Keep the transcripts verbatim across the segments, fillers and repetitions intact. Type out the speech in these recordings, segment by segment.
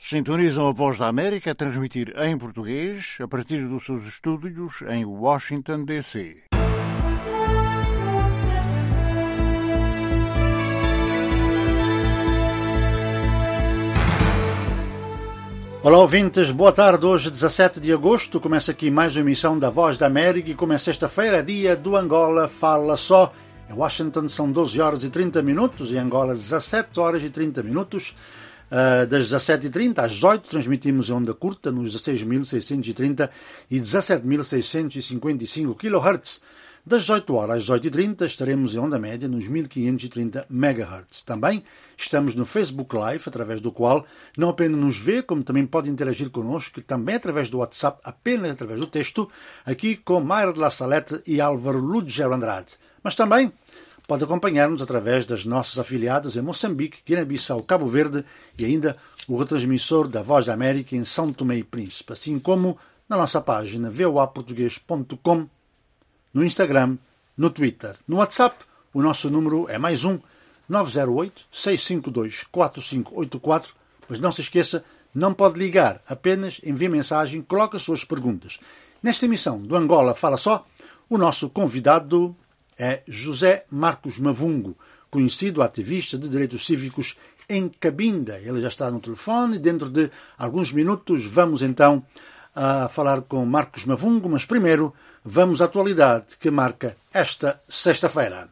Sintonizam a Voz da América a transmitir em português a partir dos seus estúdios em Washington, D C Olá, ouvintes, boa tarde. Hoje, dezassete de agosto, começa aqui mais uma emissão da Voz da América e como é sexta-feira, dia do Angola Fala Só. Em Washington são doze horas e trinta minutos, em Angola dezassete horas e trinta minutos. Uh, das dezassete e trinta às dezoito transmitimos em onda curta nos dezasseis mil seiscentos e trinta e dezassete mil seiscentos e cinquenta e cinco kHz. Das dezoito horas às dezoito e trinta estaremos em onda média nos mil quinhentos e trinta megahertz. Também estamos no Facebook Live, através do qual não apenas nos vê, como também pode interagir connosco, também através do WhatsApp, apenas através do texto, aqui com Mayra de La Salete e Álvaro Lugero Andrade. Mas também pode acompanhar-nos através das nossas afiliadas em Moçambique, Guiné-Bissau, Cabo Verde e ainda o retransmissor da Voz da América em São Tomé e Príncipe, assim como na nossa página v o a português ponto com, no Instagram, no Twitter. No WhatsApp, o nosso número é mais um, nove zero oito, seis cinco dois, quatro cinco oito quatro, mas não se esqueça, não pode ligar, apenas envie mensagem, coloque as suas perguntas. Nesta emissão do Angola Fala Só, o nosso convidado é José Marcos Mavungo, conhecido ativista de direitos cívicos em Cabinda. Ele já está no telefone e dentro de alguns minutos vamos então a falar com Marcos Mavungo, mas primeiro vamos à atualidade que marca esta sexta-feira.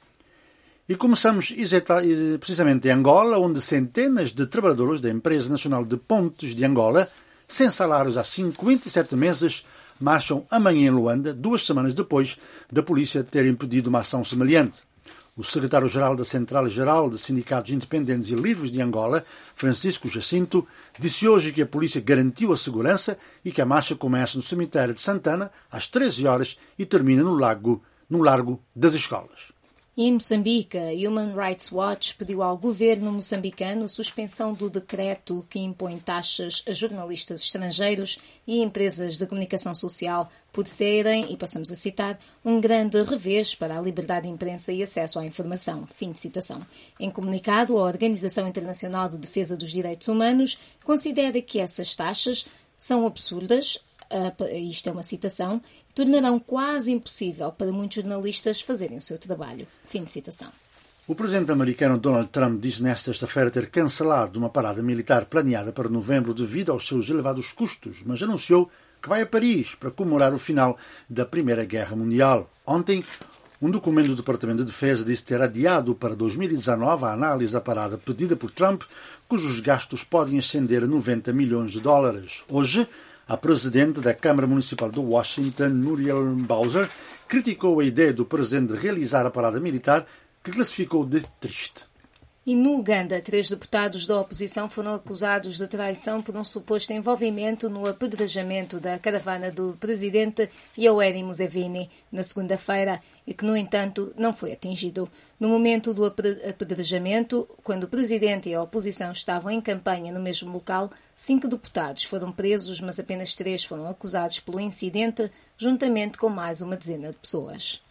E começamos precisamente em Angola, onde centenas de trabalhadores da Empresa Nacional de Pontes de Angola, sem salários há cinquenta e sete meses, marcham amanhã em Luanda, duas semanas depois da polícia ter impedido uma ação semelhante. O secretário-geral da Central-Geral de Sindicatos Independentes e Livres de Angola, Francisco Jacinto, disse hoje que a polícia garantiu a segurança e que a marcha começa no cemitério de Santana às treze horas e termina no, lago, no Largo das Escolas. Em Moçambique, a Human Rights Watch pediu ao governo moçambicano suspensão do decreto que impõe taxas a jornalistas estrangeiros e empresas de comunicação social por serem, e passamos a citar, um grande revés para a liberdade de imprensa e acesso à informação. Fim de citação. Em comunicado, a Organização Internacional de Defesa dos Direitos Humanos considera que essas taxas são absurdas, uh, isto é uma citação, tornarão quase impossível para muitos jornalistas fazerem o seu trabalho. Fim de citação. O presidente americano Donald Trump disse nesta sexta-feira ter cancelado uma parada militar planeada para novembro devido aos seus elevados custos, mas anunciou que vai a Paris para comemorar o final da Primeira Guerra Mundial. Ontem, um documento do Departamento de Defesa disse ter adiado para dois mil e dezanove a análise da parada pedida por Trump, cujos gastos podem ascender a noventa milhões de dólares. Hoje, a presidente da Câmara Municipal de Washington, Muriel Bowser, criticou a ideia do presidente de realizar a parada militar, que classificou de triste. E no Uganda, três deputados da oposição foram acusados de traição por um suposto envolvimento no apedrejamento da caravana do presidente Yoweri Museveni na segunda-feira e que, no entanto, não foi atingido. No momento do apedrejamento, quando o presidente e a oposição estavam em campanha no mesmo local, cinco deputados foram presos, mas apenas três foram acusados pelo incidente, juntamente com mais uma dezena de pessoas.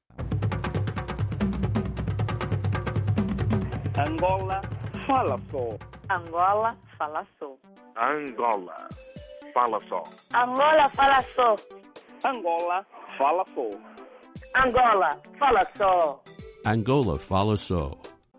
Angola Fala Só. Angola Fala Só. Angola Fala Só. Angola Fala Só. Angola Fala Só. Angola Fala Só. Angola Fala Só.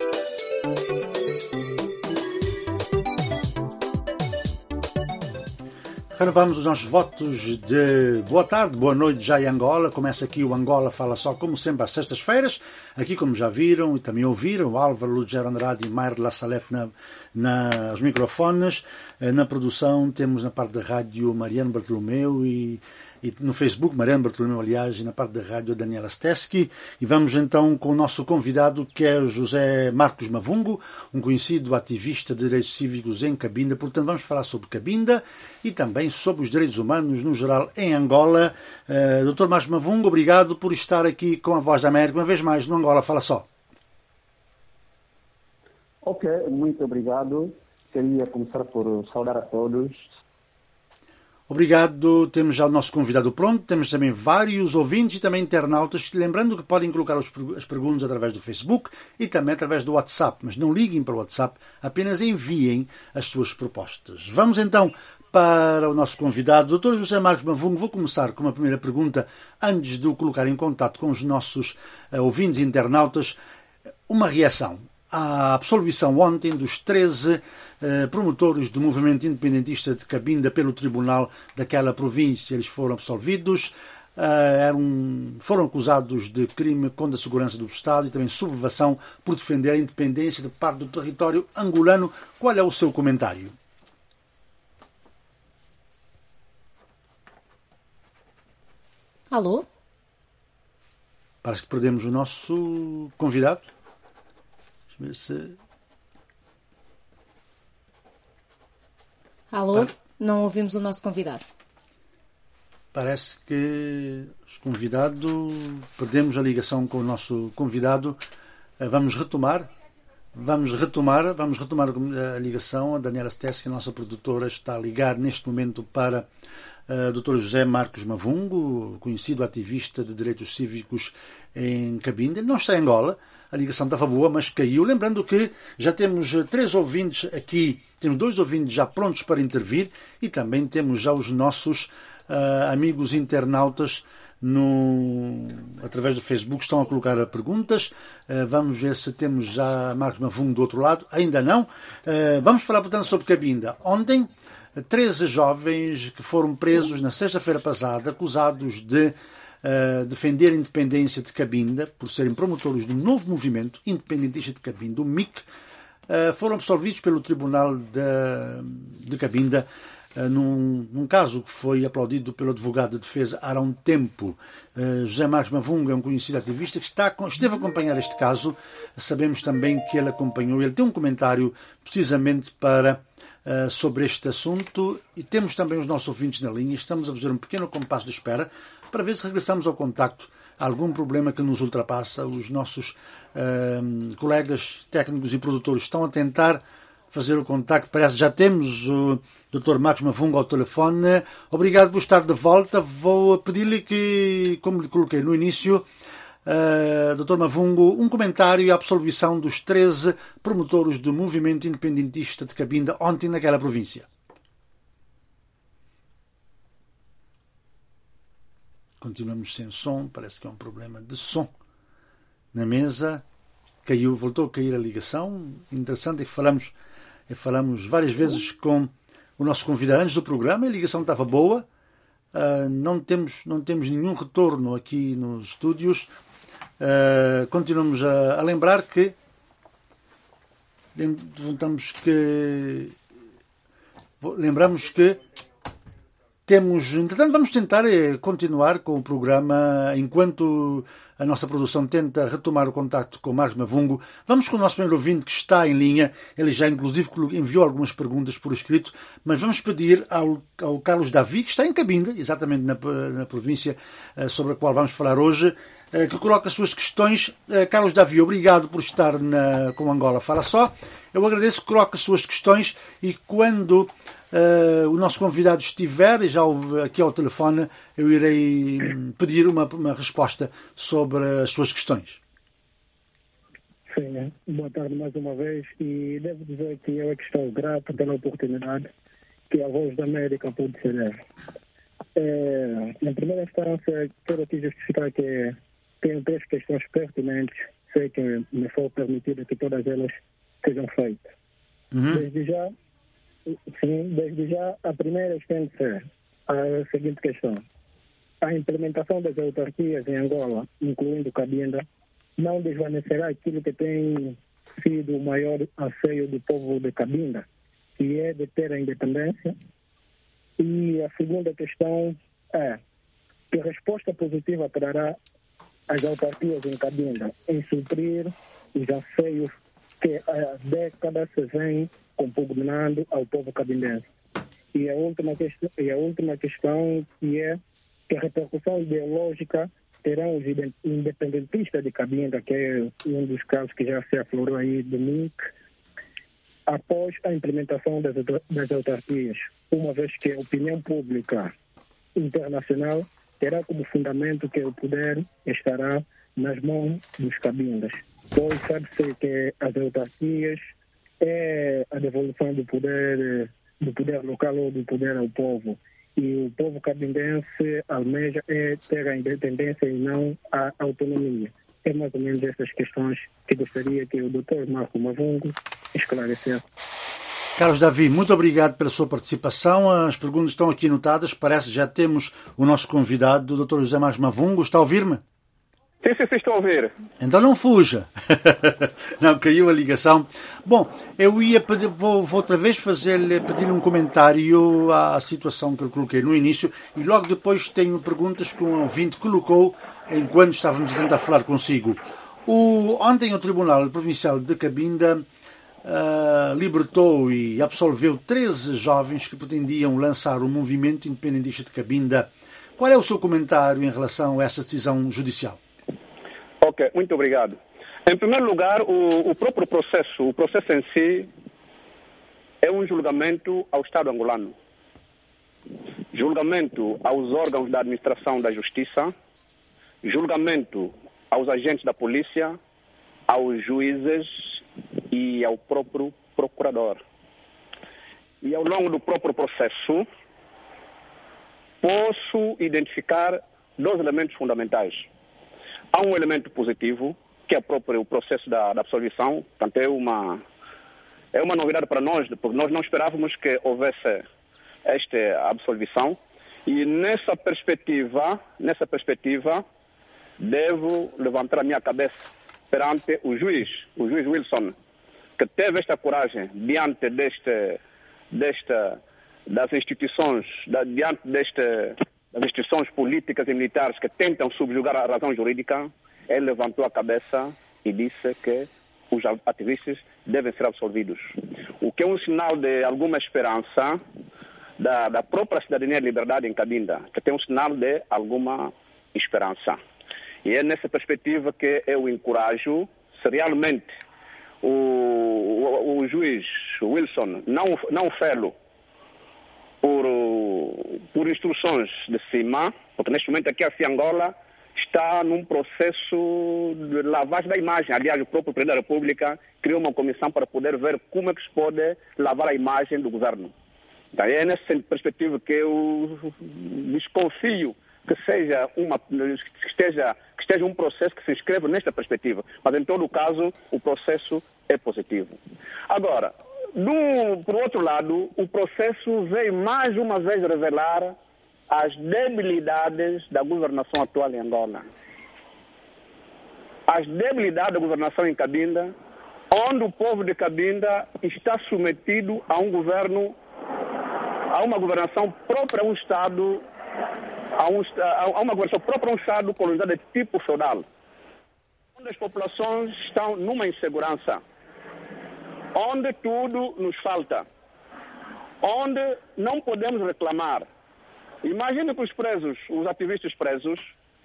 Renovamos os nossos votos de boa tarde, boa noite já em Angola. Começa aqui o Angola Fala Só, como sempre, às sextas-feiras. Aqui, como já viram e também ouviram, o Álvaro Lugero Andrade e Mayra de La Salete na, na, os microfones. Na produção temos na parte da rádio Mariano Bartolomeu e, e no Facebook Mariano Bartolomeu, aliás, e na parte da rádio Daniela Steski. E vamos então com o nosso convidado, que é o José Marcos Mavungo, um conhecido ativista de direitos cívicos em Cabinda. Portanto, vamos falar sobre Cabinda e também sobre os direitos humanos no geral em Angola. Uh, doutor Marcos Mavungo, obrigado por estar aqui com a Voz da América, uma vez mais no Angola Fala Só. Ok, muito obrigado. Queria começar por saudar a todos. Obrigado, temos já o nosso convidado pronto, temos também vários ouvintes e também internautas, lembrando que podem colocar as perguntas através do Facebook e também através do WhatsApp, mas não liguem para o WhatsApp, apenas enviem as suas propostas. Vamos então para o nosso convidado, doutor José Marcos Mavungo. Vou começar com uma primeira pergunta, antes de o colocar em contato com os nossos uh, ouvintes e internautas. Uma reação à absolvição ontem dos treze uh, promotores do movimento independentista de Cabinda pelo tribunal daquela província. Eles foram absolvidos, uh, eram, foram acusados de crime contra a segurança do Estado e também sublevação por defender a independência de parte do território angolano. Qual é o seu comentário? Alô? Parece que perdemos o nosso convidado. Deixa eu ver se... Alô? Não ouvimos o nosso convidado. Parece que os convidados... Perdemos a ligação com o nosso convidado. Vamos retomar. Vamos retomar. Vamos retomar a ligação. A Daniela Stessi, a nossa produtora, está a ligar neste momento para... Uh, doutor José Marcos Mavungo, conhecido ativista de direitos cívicos em Cabinda. Ele não está em Angola, a ligação estava boa, mas caiu. Lembrando que já temos três ouvintes aqui, temos dois ouvintes já prontos para intervir e também temos já os nossos uh, amigos internautas no, através do Facebook, estão a colocar perguntas. Uh, vamos ver se temos já Marcos Mavungo do outro lado. Ainda não. Uh, vamos falar, portanto, sobre Cabinda. Ontem, treze jovens que foram presos na sexta-feira passada, acusados de uh, defender a independência de Cabinda, por serem promotores do novo movimento independentista de Cabinda, o M I C, uh, foram absolvidos pelo Tribunal de, de Cabinda, uh, num, num caso que foi aplaudido pelo advogado de defesa há um tempo. Uh, José Marcos Mavungo é um conhecido ativista que está, esteve a acompanhar este caso. Sabemos também que ele acompanhou, ele tem um comentário precisamente para... Uh, sobre este assunto, e temos também os nossos ouvintes na linha. Estamos a fazer um pequeno compasso de espera para ver se regressamos ao contacto. Há algum problema que nos ultrapassa. Os nossos uh, colegas técnicos e produtores estão a tentar fazer o contacto. Parece que já temos o doutor Marcos Mavungo ao telefone. Obrigado por estar de volta. Vou pedir-lhe que, como lhe coloquei no início, Uh, doutor Mavungo, um comentário e a absolvição dos treze promotores do movimento independentista de Cabinda ontem naquela província. Continuamos sem som, parece que é um problema de som na mesa. Caiu, voltou a cair a ligação. Interessante é que falamos, é, falamos várias vezes com o nosso convidado antes do programa, a ligação estava boa. Uh, não temos, não temos nenhum retorno aqui nos estúdios. Uh, continuamos a, a lembrar que lembramos que lembramos que temos, entretanto, vamos tentar continuar com o programa enquanto a nossa produção tenta retomar o contacto com o Marcos Mavungo. Vamos com o nosso primeiro ouvinte que está em linha. Ele já, inclusive, enviou algumas perguntas por escrito, mas vamos pedir ao, ao Carlos Davi, que está em Cabinda, exatamente na, na província sobre a qual vamos falar hoje, que coloca as suas questões. Carlos Davi, obrigado por estar na, com Angola Fala Só. Eu agradeço que coloque as suas questões e quando uh, o nosso convidado estiver, e já aqui ao telefone, eu irei pedir uma, uma resposta sobre as suas questões. Sim, boa tarde mais uma vez, e devo dizer que eu é que estou grato pela oportunidade que a Voz da América pode ceder. É, em primeira instância, quero aqui justificar que tenho três questões pertinentes, sei que me for permitido que todas elas sejam feitas. Uhum. Desde já, sim, desde já, a primeira tem de ser a seguinte questão. A implementação das autarquias em Angola, incluindo Cabinda, não desvanecerá aquilo que tem sido o maior anseio do povo de Cabinda, que é de ter a independência. E a segunda questão é que resposta positiva trará as autarquias em Cabinda em suprir os anseios que há décadas se vem compugnando ao povo cabindense. E a última questão, e a última questão que é que a repercussão ideológica terão os independentistas de Cabinda, que é um dos casos que já se aflorou aí do M I C, após a implementação das, das autarquias. uma vez que a opinião pública internacional terá como fundamento que o poder estará nas mãos dos cabindas. Pois sabe-se que as autarquias é a devolução do poder, do poder local ou do poder ao povo. E o povo cabindense almeja é ter a independência e não a autonomia. É mais ou menos essas questões que gostaria que o doutor Marco Mavungo esclarecesse. Carlos Davi, muito obrigado pela sua participação. As perguntas estão aqui anotadas. Parece que já temos o nosso convidado, o doutor José Marcos Mavungo. Está a ouvir-me? Sim, sim, sim, estou a ouvir. Então não fuja. Não, caiu a ligação. Bom, eu ia pedir, vou, vou outra vez fazer-lhe, pedir um comentário à situação que eu coloquei no início e logo depois tenho perguntas que um ouvinte colocou enquanto estávamos a tentar falar consigo. O, ontem o Tribunal Provincial de Cabinda uh, libertou e absolveu treze jovens que pretendiam lançar o movimento independentista de Cabinda. Qual é o seu comentário em relação a essa decisão judicial? Ok, muito obrigado. Em primeiro lugar, o, o próprio processo, o processo em si é um julgamento ao Estado angolano. Julgamento aos órgãos da administração da justiça, julgamento aos agentes da polícia, aos juízes e ao próprio procurador. E ao longo do próprio processo, posso identificar dois elementos fundamentais. Há um elemento positivo, que é o próprio processo da, da absolvição. Portanto, é uma, é uma novidade para nós, porque nós não esperávamos que houvesse esta absolvição. E nessa perspectiva, nessa perspectiva, devo levantar a minha cabeça perante o juiz, o juiz Wilson, que teve esta coragem diante deste, desta, das instituições, da, diante deste... das instituições políticas e militares que tentam subjugar a razão jurídica. Ele levantou a cabeça e disse que os ativistas devem ser absolvidos. O que é um sinal de alguma esperança da, da própria cidadania e liberdade em Cabinda, que tem um sinal de alguma esperança. E é nessa perspectiva que eu encorajo, se realmente o, o, o juiz Wilson não, não fê-lo Por, por instruções de cima, porque neste momento aqui a Angola está num processo de lavagem da imagem. Aliás, o próprio Presidente da República criou uma comissão para poder ver como é que se pode lavar a imagem do governo. Então, é nessa perspectiva que eu desconfio que seja, uma, que esteja, que esteja um processo que se inscreva nesta perspectiva. Mas, em todo o caso, o processo é positivo. Agora, Do, por outro lado, o processo veio mais uma vez revelar as debilidades da governação atual em Angola. As debilidades da governação em Cabinda, onde o povo de Cabinda está submetido a um governo, a uma governação própria a um Estado, a, um, a uma governação própria a um Estado colonizado de tipo feudal, onde as populações estão numa insegurança, onde tudo nos falta, onde não podemos reclamar. Imagine que os presos, os ativistas presos,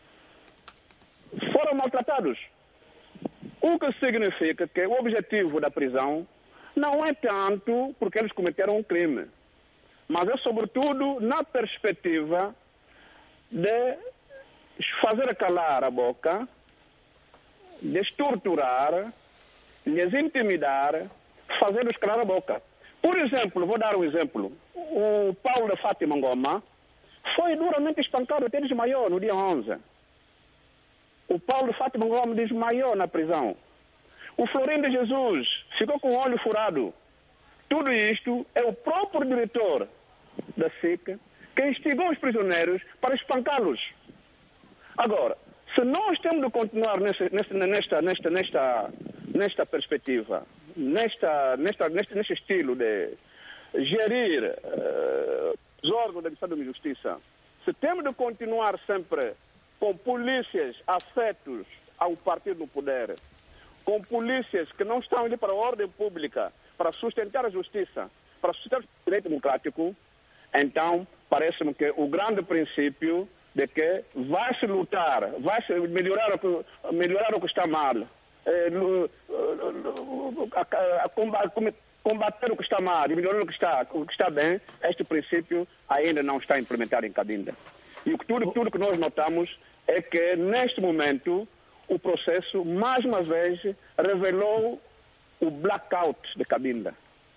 foram maltratados. O que significa que o objetivo da prisão não é tanto porque eles cometeram um crime, mas é sobretudo na perspectiva de fazer calar a boca, de torturar, lhes intimidar, fazendo calar a boca. Por exemplo, vou dar um exemplo. O Paulo de Fátima Ngoma foi duramente espancado até desmaiou no dia onze. O Paulo de Fátima Ngoma desmaiou na prisão. O Florim de Jesus ficou com o olho furado. Tudo isto é o próprio diretor da S I C que instigou os prisioneiros para espancá-los. Agora, se nós temos de continuar nesta, nesta, nesta, nesta, nesta perspectiva, Nesta, nesta, neste, neste estilo de gerir uh, os órgãos da Administração de Justiça, se temos de continuar sempre com polícias afetos ao partido no poder, com polícias que não estão ali para a ordem pública, para sustentar a justiça, para sustentar o direito democrático, então parece-me que o grande princípio de que vai-se lutar, vai-se melhorar o que, melhorar o que está mal, combater o que está mal e melhorar o que está, o que está bem, este princípio ainda não está implementado em Cabinda. E tudo, tudo que nós notamos é que, neste momento, o processo, mais uma vez, revelou o blackout de Cabinda.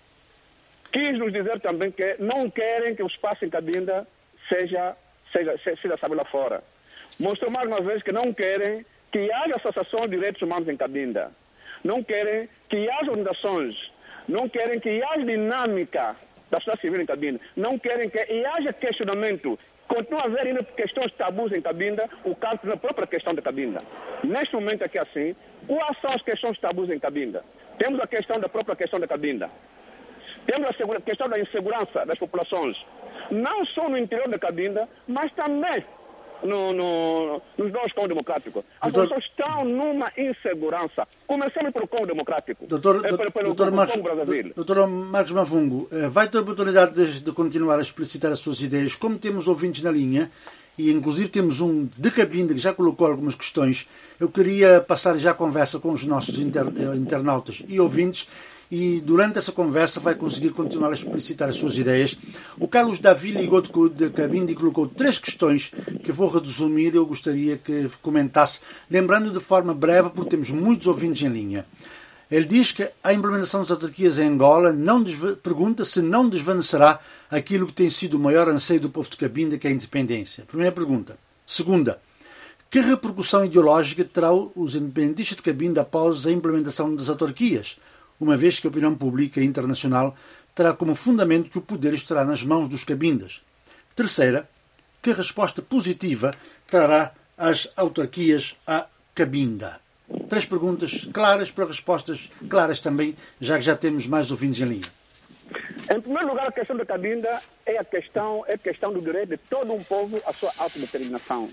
Quis nos dizer também que não querem que o espaço em Cabinda seja, seja, seja sabe lá fora. Mostrou mais uma vez que não querem que haja associações de direitos humanos em Cabinda. Não querem que haja organizações. Não querem que haja dinâmica da sociedade civil em Cabinda. Não querem que haja questionamento. Continua a haver ainda questões tabus em Cabinda, o caso da própria questão de Cabinda. Neste momento aqui assim, quais são as questões tabus em Cabinda? Temos a questão da própria questão da Cabinda. Temos a questão da insegurança das populações. Não só no interior da Cabinda, mas também no, no, nos dois Congo Democráticos. As doutor, pessoas estão numa insegurança. Começamos pelo Congo Democrático. Doutor, é, pelo, pelo, doutor, pelo Marcos, Congo Brazzaville. doutor Marcos Mavungo, vai ter a oportunidade de, de continuar a explicitar as suas ideias. Como temos ouvintes na linha, e inclusive temos um de Cabinda que já colocou algumas questões, eu queria passar já a conversa com os nossos inter, internautas e ouvintes, e durante essa conversa vai conseguir continuar a explicitar as suas ideias. O Carlos Davi ligou de Cabinda e colocou três questões que vou resumir. Eu gostaria que comentasse, lembrando de forma breve, porque temos muitos ouvintes em linha. Ele diz que a implementação das autarquias em Angola não desva... pergunta se não desvanecerá aquilo que tem sido o maior anseio do povo de Cabinda, que é a independência. Primeira pergunta. Segunda, que repercussão ideológica terá os independentistas de Cabinda após a implementação das autarquias, uma vez que a opinião pública internacional terá como fundamento que o poder estará nas mãos dos cabindas? Terceira, que resposta positiva trará as autarquias a Cabinda? Três perguntas claras para respostas claras também, já que já temos mais ouvintes em linha. Em primeiro lugar, a questão da Cabinda é a questão, é a questão do direito de todo um povo à sua autodeterminação.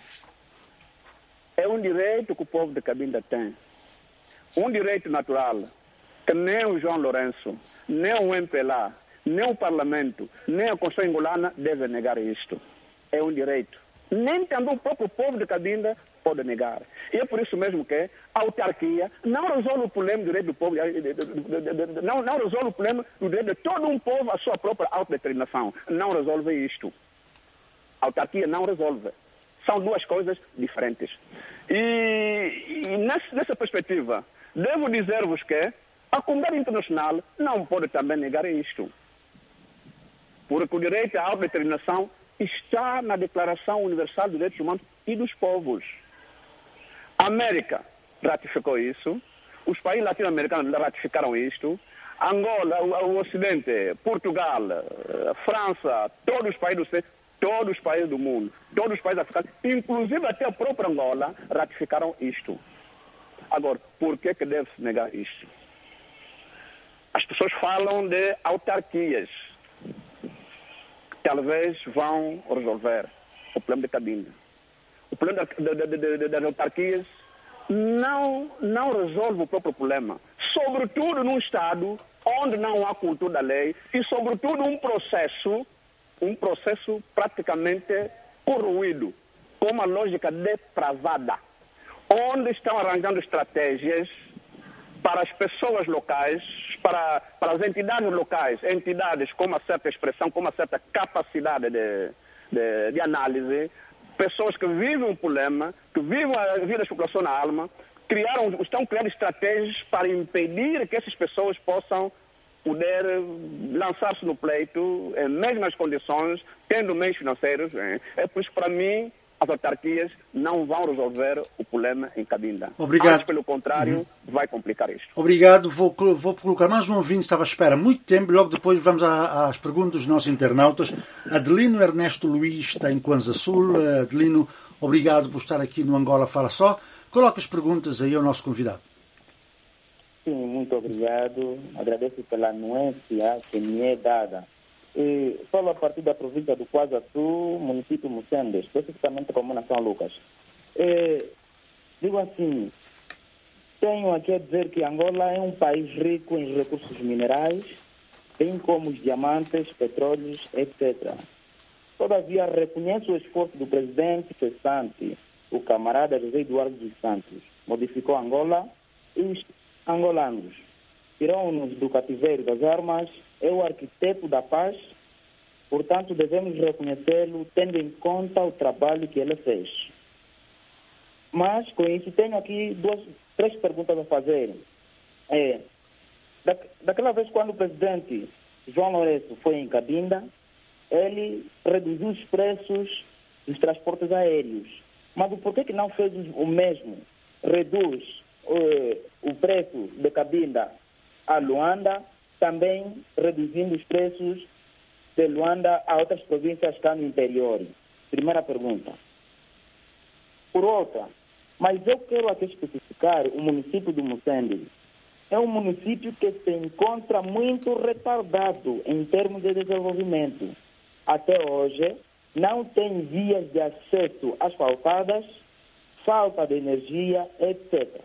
É um direito que o povo de Cabinda tem. Um direito natural, que nem o João Lourenço, nem o M P L A, nem o Parlamento, nem a Constituição angolana deve negar isto. É um direito. Nem também o próprio povo de Cabinda pode negar. E é por isso mesmo que a autarquia não resolve o problema do direito do povo, não, não resolve o problema do direito de todo um povo à sua própria autodeterminação. Não resolve isto. A autarquia não resolve. São duas coisas diferentes. E, e nessa, nessa perspectiva, devo dizer-vos que a comunidade internacional não pode também negar isto. Porque o direito à autodeterminação está na Declaração Universal dos Direitos Humanos e dos Povos. A América ratificou isso, os países latino-americanos ratificaram isto, Angola, o, o Ocidente, Portugal, França, todos os países do Ocidente, todos os países do mundo, todos os países africanos, inclusive até a própria Angola, ratificaram isto. Agora, por que que deve-se negar isto? As pessoas falam de autarquias que talvez vão resolver o problema de Cabinda. O problema da, da, da, da, das autarquias não, não resolve o próprio problema. Sobretudo num Estado onde não há cultura da lei e, sobretudo, um processo, um processo praticamente corroído, com uma lógica depravada, onde estão arranjando estratégias para as pessoas locais, para, para as entidades locais, entidades com uma certa expressão, com uma certa capacidade de, de, de análise, pessoas que vivem um problema, que vivem a vida da população na alma, criaram, estão criando estratégias para impedir que essas pessoas possam poder lançar-se no pleito em mesmas condições, tendo meios financeiros. É por isso que, para mim, as autarquias não vão resolver o problema em Cabinda. Obrigado. Mas, pelo contrário, uhum. vai complicar isto. Obrigado. Vou, vou colocar mais um ouvinte, estava à espera há muito tempo, logo depois vamos às perguntas dos nossos internautas. Adelino Ernesto Luís está em Kwanza Sul. Adelino, obrigado por estar aqui no Angola Fala Só. Coloque as perguntas aí ao nosso convidado. Sim, muito obrigado. Agradeço pela anuência que me é dada. E falo a partir da província do Kwanza Sul, município Mucende, especificamente comuna São Lucas. E, digo assim, tenho aqui a dizer que Angola é um país rico em recursos minerais, bem como os diamantes, petróleos, etcétera. Todavia, reconheço o esforço do presidente cessante, o camarada José Eduardo dos Santos. Modificou Angola e os angolanos. tirou-nos do cativeiro das armas, é o arquiteto da paz, portanto devemos reconhecê-lo tendo em conta o trabalho que ele fez. Mas, com isso, tenho aqui duas, três perguntas a fazer. É, da, daquela vez quando o presidente João Lourenço foi em Cabinda, ele reduziu os preços dos transportes aéreos. Mas por que que não fez o mesmo? Reduz eh, o preço de Cabinda a Luanda, também reduzindo os preços de Luanda a outras províncias cá no interior. Primeira pergunta. Por outra, mas eu quero aqui especificar o município do Mucende. É um município que se encontra muito retardado em termos de desenvolvimento. Até hoje, não tem vias de acesso asfaltadas, falta de energia, etcétera.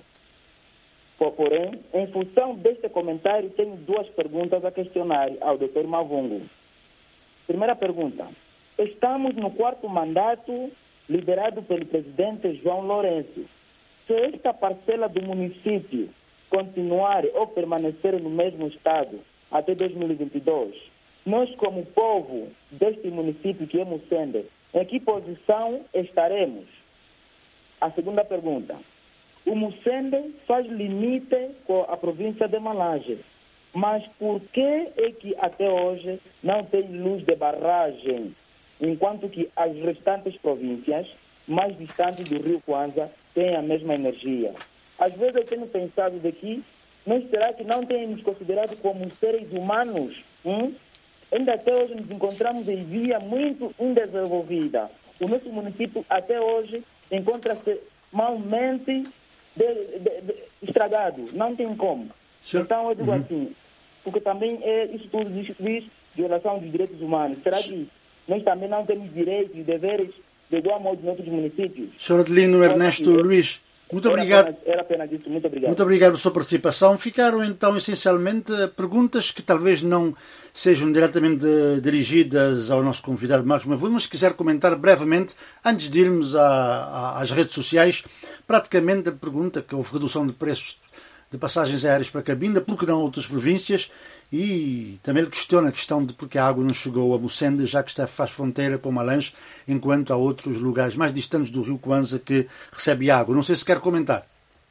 Porém, em função deste comentário, tenho duas perguntas a questionar ao doutor Mavungo. Primeira pergunta. Estamos no quarto mandato liderado pelo presidente João Lourenço. Se esta parcela do município continuar ou permanecer no mesmo estado até dois mil e vinte e dois, nós, como povo deste município que é Mucende, em que posição estaremos? A segunda pergunta. O Mucende faz limite com a província de Malange, mas por que é que até hoje não tem luz de barragem, enquanto que as restantes províncias mais distantes do Rio Kwanza têm a mesma energia? Às vezes eu tenho pensado daqui, nós será que não temos considerado como seres humanos? Hum? Ainda até hoje nos encontramos em via muito indesenvolvida. O nosso município até hoje encontra-se malmente de, de, de, estragado. Não tem como. Sim. Então eu digo uhum. assim, porque também é, isso tudo diz, diz violação dos direitos humanos. Será que nós também não temos direitos e deveres de igual modo nos outros municípios? senhor Adelino Ernesto então, Luís, muito era obrigado. Apenas, era apenas isso. Muito obrigado. Muito obrigado pela sua participação. Ficaram então essencialmente perguntas que talvez não sejam diretamente dirigidas ao nosso convidado Marcos Mavungo, mas se quiser comentar brevemente, antes de irmos a, a, às redes sociais, praticamente a pergunta que houve redução de preços de passagens aéreas para Cabinda, por que não outras províncias, e também ele questiona a questão de porque a água não chegou a Mucende, já que está, faz fronteira com Malange, enquanto há outros lugares mais distantes do Rio Kwanza que recebe água. Não sei se quer comentar.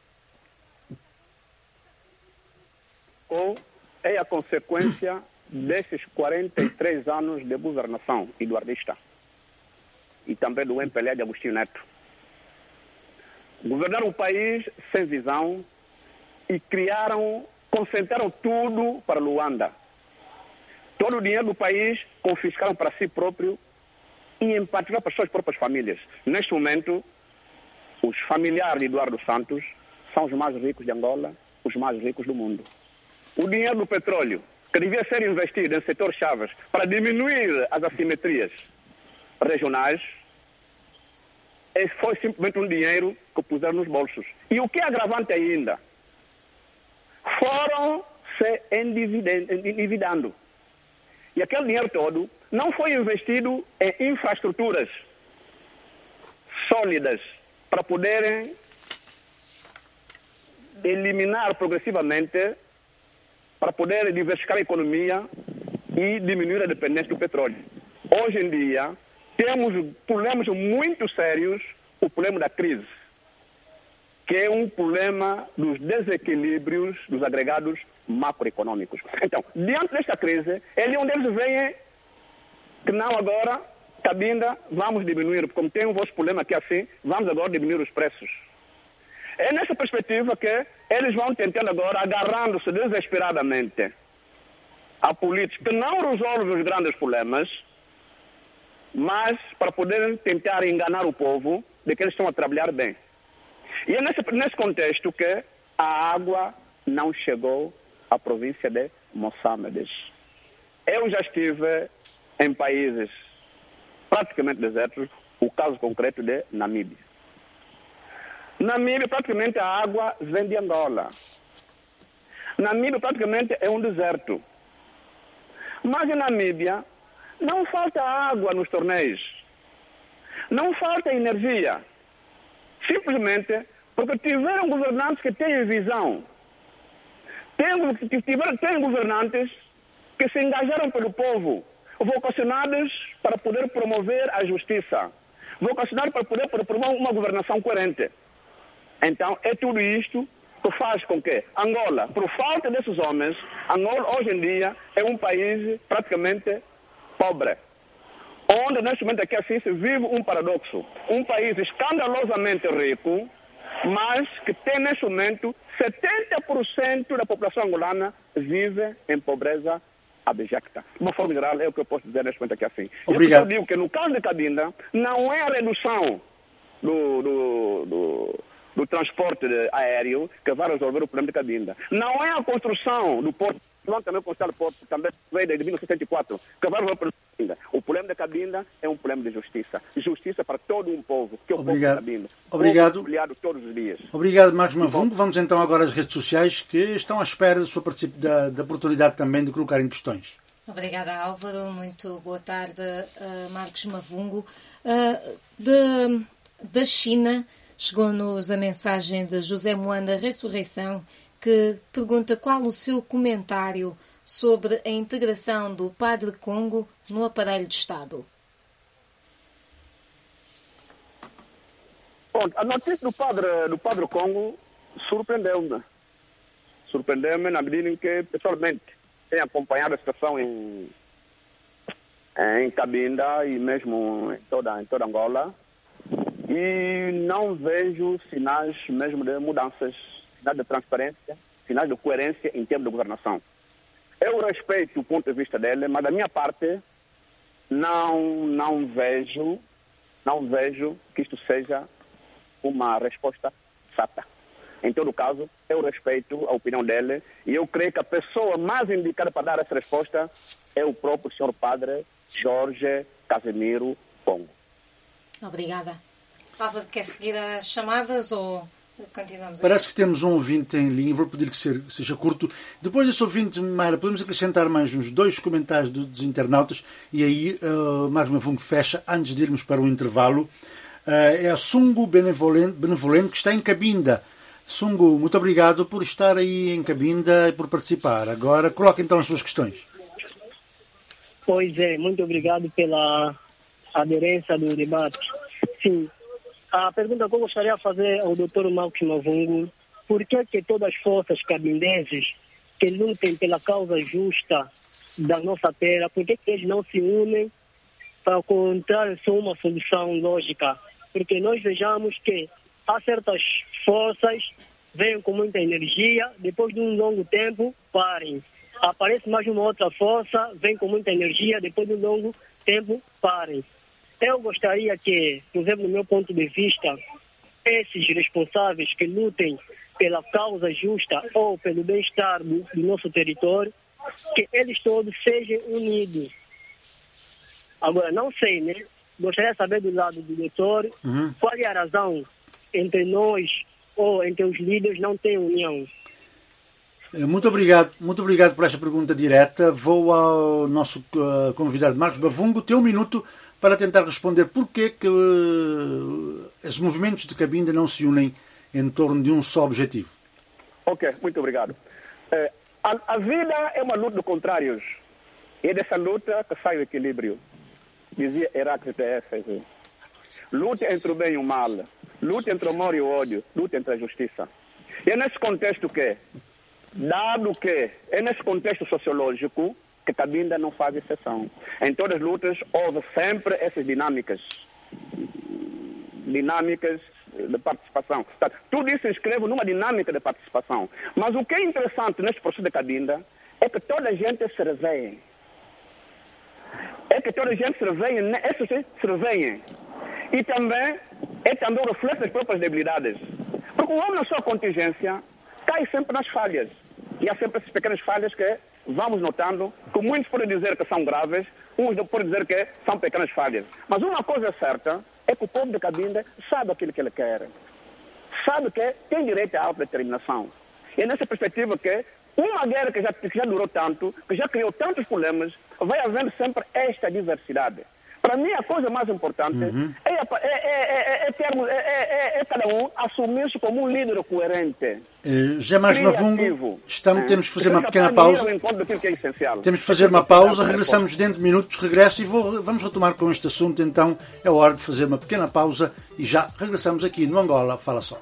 Ou é a consequência desses quarenta e três anos de governação eduardista e também do M P L A de Agostinho Neto. Governaram o país sem visão e criaram, concentraram tudo para Luanda. Todo o dinheiro do país confiscaram para si próprio e em particular para as suas próprias famílias. Neste momento, os familiares de Eduardo Santos são os mais ricos de Angola, os mais ricos do mundo. O dinheiro do petróleo, que devia ser investido em setor chaves para diminuir as assimetrias regionais, foi simplesmente um dinheiro que puseram nos bolsos. E o que é agravante ainda, foram se endividando. E aquele dinheiro todo não foi investido em infraestruturas sólidas para poderem eliminar progressivamente, para poder diversificar a economia e diminuir a dependência do petróleo. Hoje em dia, temos problemas muito sérios, o problema da crise, que é um problema dos desequilíbrios dos agregados macroeconômicos. Então, diante desta crise, é ali onde eles veem que não agora, Cabinda, vamos diminuir, porque como tem um vosso problema aqui assim, vamos agora diminuir os preços. É nessa perspectiva que eles vão tentando agora, agarrando-se desesperadamente a política que não resolve os grandes problemas, mas para poderem tentar enganar o povo de que eles estão a trabalhar bem. E é nesse, nesse contexto que a água não chegou à província de Moçambique. Eu já estive em países praticamente desertos, o caso concreto de Namíbia. Namíbia, praticamente, a água vem de Angola. Namíbia, praticamente, é um deserto. Mas em Namíbia, não falta água nos torneios. Não falta energia. Simplesmente porque tiveram governantes que têm visão. Tem, tiveram, tem governantes que se engajaram pelo povo, vocacionados para poder promover a justiça, vocacionados para poder promover uma governação coerente. Então, é tudo isto que faz com que Angola, por falta desses homens, Angola hoje em dia é um país praticamente pobre. Onde, neste momento aqui assim, se vive um paradoxo. Um país escandalosamente rico, mas que tem neste momento setenta por cento da população angolana vive em pobreza abjecta. De uma forma geral, é o que eu posso dizer neste momento aqui assim. Obrigado. Eu digo que no caso de Cabinda, não é a redução do, do, do, do transporte aéreo que vai resolver o problema de Cabinda. Não é a construção do porto, também constata o porto, também veio desde mil novecentos e setenta e quatro, que vai resolver o problema de Cabinda. O problema de Cabinda é um problema de justiça. Justiça para todo um povo, que é o Obrigado. povo de Cabinda. Obrigado. Povo todos os dias. Obrigado, Marcos Mavungo. Vamos então agora às redes sociais, que estão à espera da, sua particip... da, da oportunidade também de colocarem questões. Obrigada, Álvaro. Muito boa tarde, uh, Marcos Mavungo. Uh, de, da China, chegou-nos a mensagem de José Moanda Ressurreição, que pergunta qual o seu comentário sobre a integração do Padre Congo no aparelho de Estado. Bom, a notícia do Padre, do padre Congo surpreendeu-me. Surpreendeu-me na medida em que, pessoalmente, tenho acompanhado a situação em, em Cabinda e mesmo em toda, em toda Angola, e não vejo sinais mesmo de mudanças, sinais de transparência, sinais de coerência em termos de governação. Eu respeito o ponto de vista dele, mas da minha parte não, não vejo, não vejo que isto seja uma resposta exata. Em todo caso, eu respeito a opinião dele e eu creio que a pessoa mais indicada para dar essa resposta é o próprio senhor Padre Jorge Casimiro Congo. Obrigada. Álvaro, quer seguir as chamadas ou continuamos? Parece que temos um ouvinte em linha, vou pedir que seja curto. Depois desse ouvinte, Mayra, podemos acrescentar mais uns dois comentários dos internautas e aí uh, mais uma vez fecha antes de irmos para o intervalo. Uh, é a Sungo Benevolente, Benevolente que está em Cabinda. Sungo, muito obrigado por estar aí em Cabinda e por participar. Agora, coloque então as suas questões. Pois é, muito obrigado pela aderência do debate. Sim, a pergunta que eu gostaria de fazer ao doutor Marcos Mavungo, por que que todas as forças cabindenses que lutem pela causa justa da nossa terra, por que que eles não se unem para encontrar só uma solução lógica? Porque nós vejamos que há certas forças vêm com muita energia, depois de um longo tempo parem. Aparece mais uma outra força, vem com muita energia, depois de um longo tempo parem. Eu gostaria que, por exemplo, do meu ponto de vista, esses responsáveis que lutem pela causa justa ou pelo bem-estar do, do nosso território, que eles todos sejam unidos. Agora, não sei, né? Gostaria de saber do lado do doutor uhum. qual é a razão entre nós ou entre os líderes não ter união. Muito obrigado, muito obrigado por esta pergunta direta. Vou ao nosso uh, convidado Marcos Mavungo, ter um minuto para tentar responder porquê que uh, os movimentos de Cabinda não se unem em torno de um só objetivo. Ok, muito obrigado. Uh, a, a vida é uma luta de contrários. E é dessa luta que sai o equilíbrio. Dizia Heráclito Éfeso. Luta entre o bem e o mal. Luta entre o amor e o ódio. Luta entre a justiça. E é nesse contexto que, dado que é nesse contexto sociológico que Cabinda não faz exceção. Em todas as lutas houve sempre essas dinâmicas. Dinâmicas de participação. Tudo isso se inscreve numa dinâmica de participação. Mas o que é interessante neste processo de Cabinda é que toda a gente se revêe. É que toda a gente se revêe, esses se revêem. E também é também o reflexo das próprias debilidades. Porque o homem na sua contingência cai sempre nas falhas. E há sempre essas pequenas falhas que vamos notando, que muitos podem dizer que são graves, uns podem dizer que são pequenas falhas. Mas uma coisa certa é que o povo de Cabinda sabe aquilo que ele quer. Sabe que tem direito à autodeterminação. E é nessa perspectiva que uma guerra que já, que já durou tanto, que já criou tantos problemas, vai havendo sempre esta diversidade. Para para mim, a coisa mais importante uhum. é, é, é, é, termos, é, é, é cada um assumir-se como um líder coerente. Uh, José Marcos Mavungo, estamos, é. temos que fazer uma pequena pausa. Que é essencial. Temos que fazer uma pausa, regressamos dentro de minutos, regresso e vou, vamos retomar com este assunto. Então é hora de fazer uma pequena pausa e já regressamos aqui no Angola Fala Só.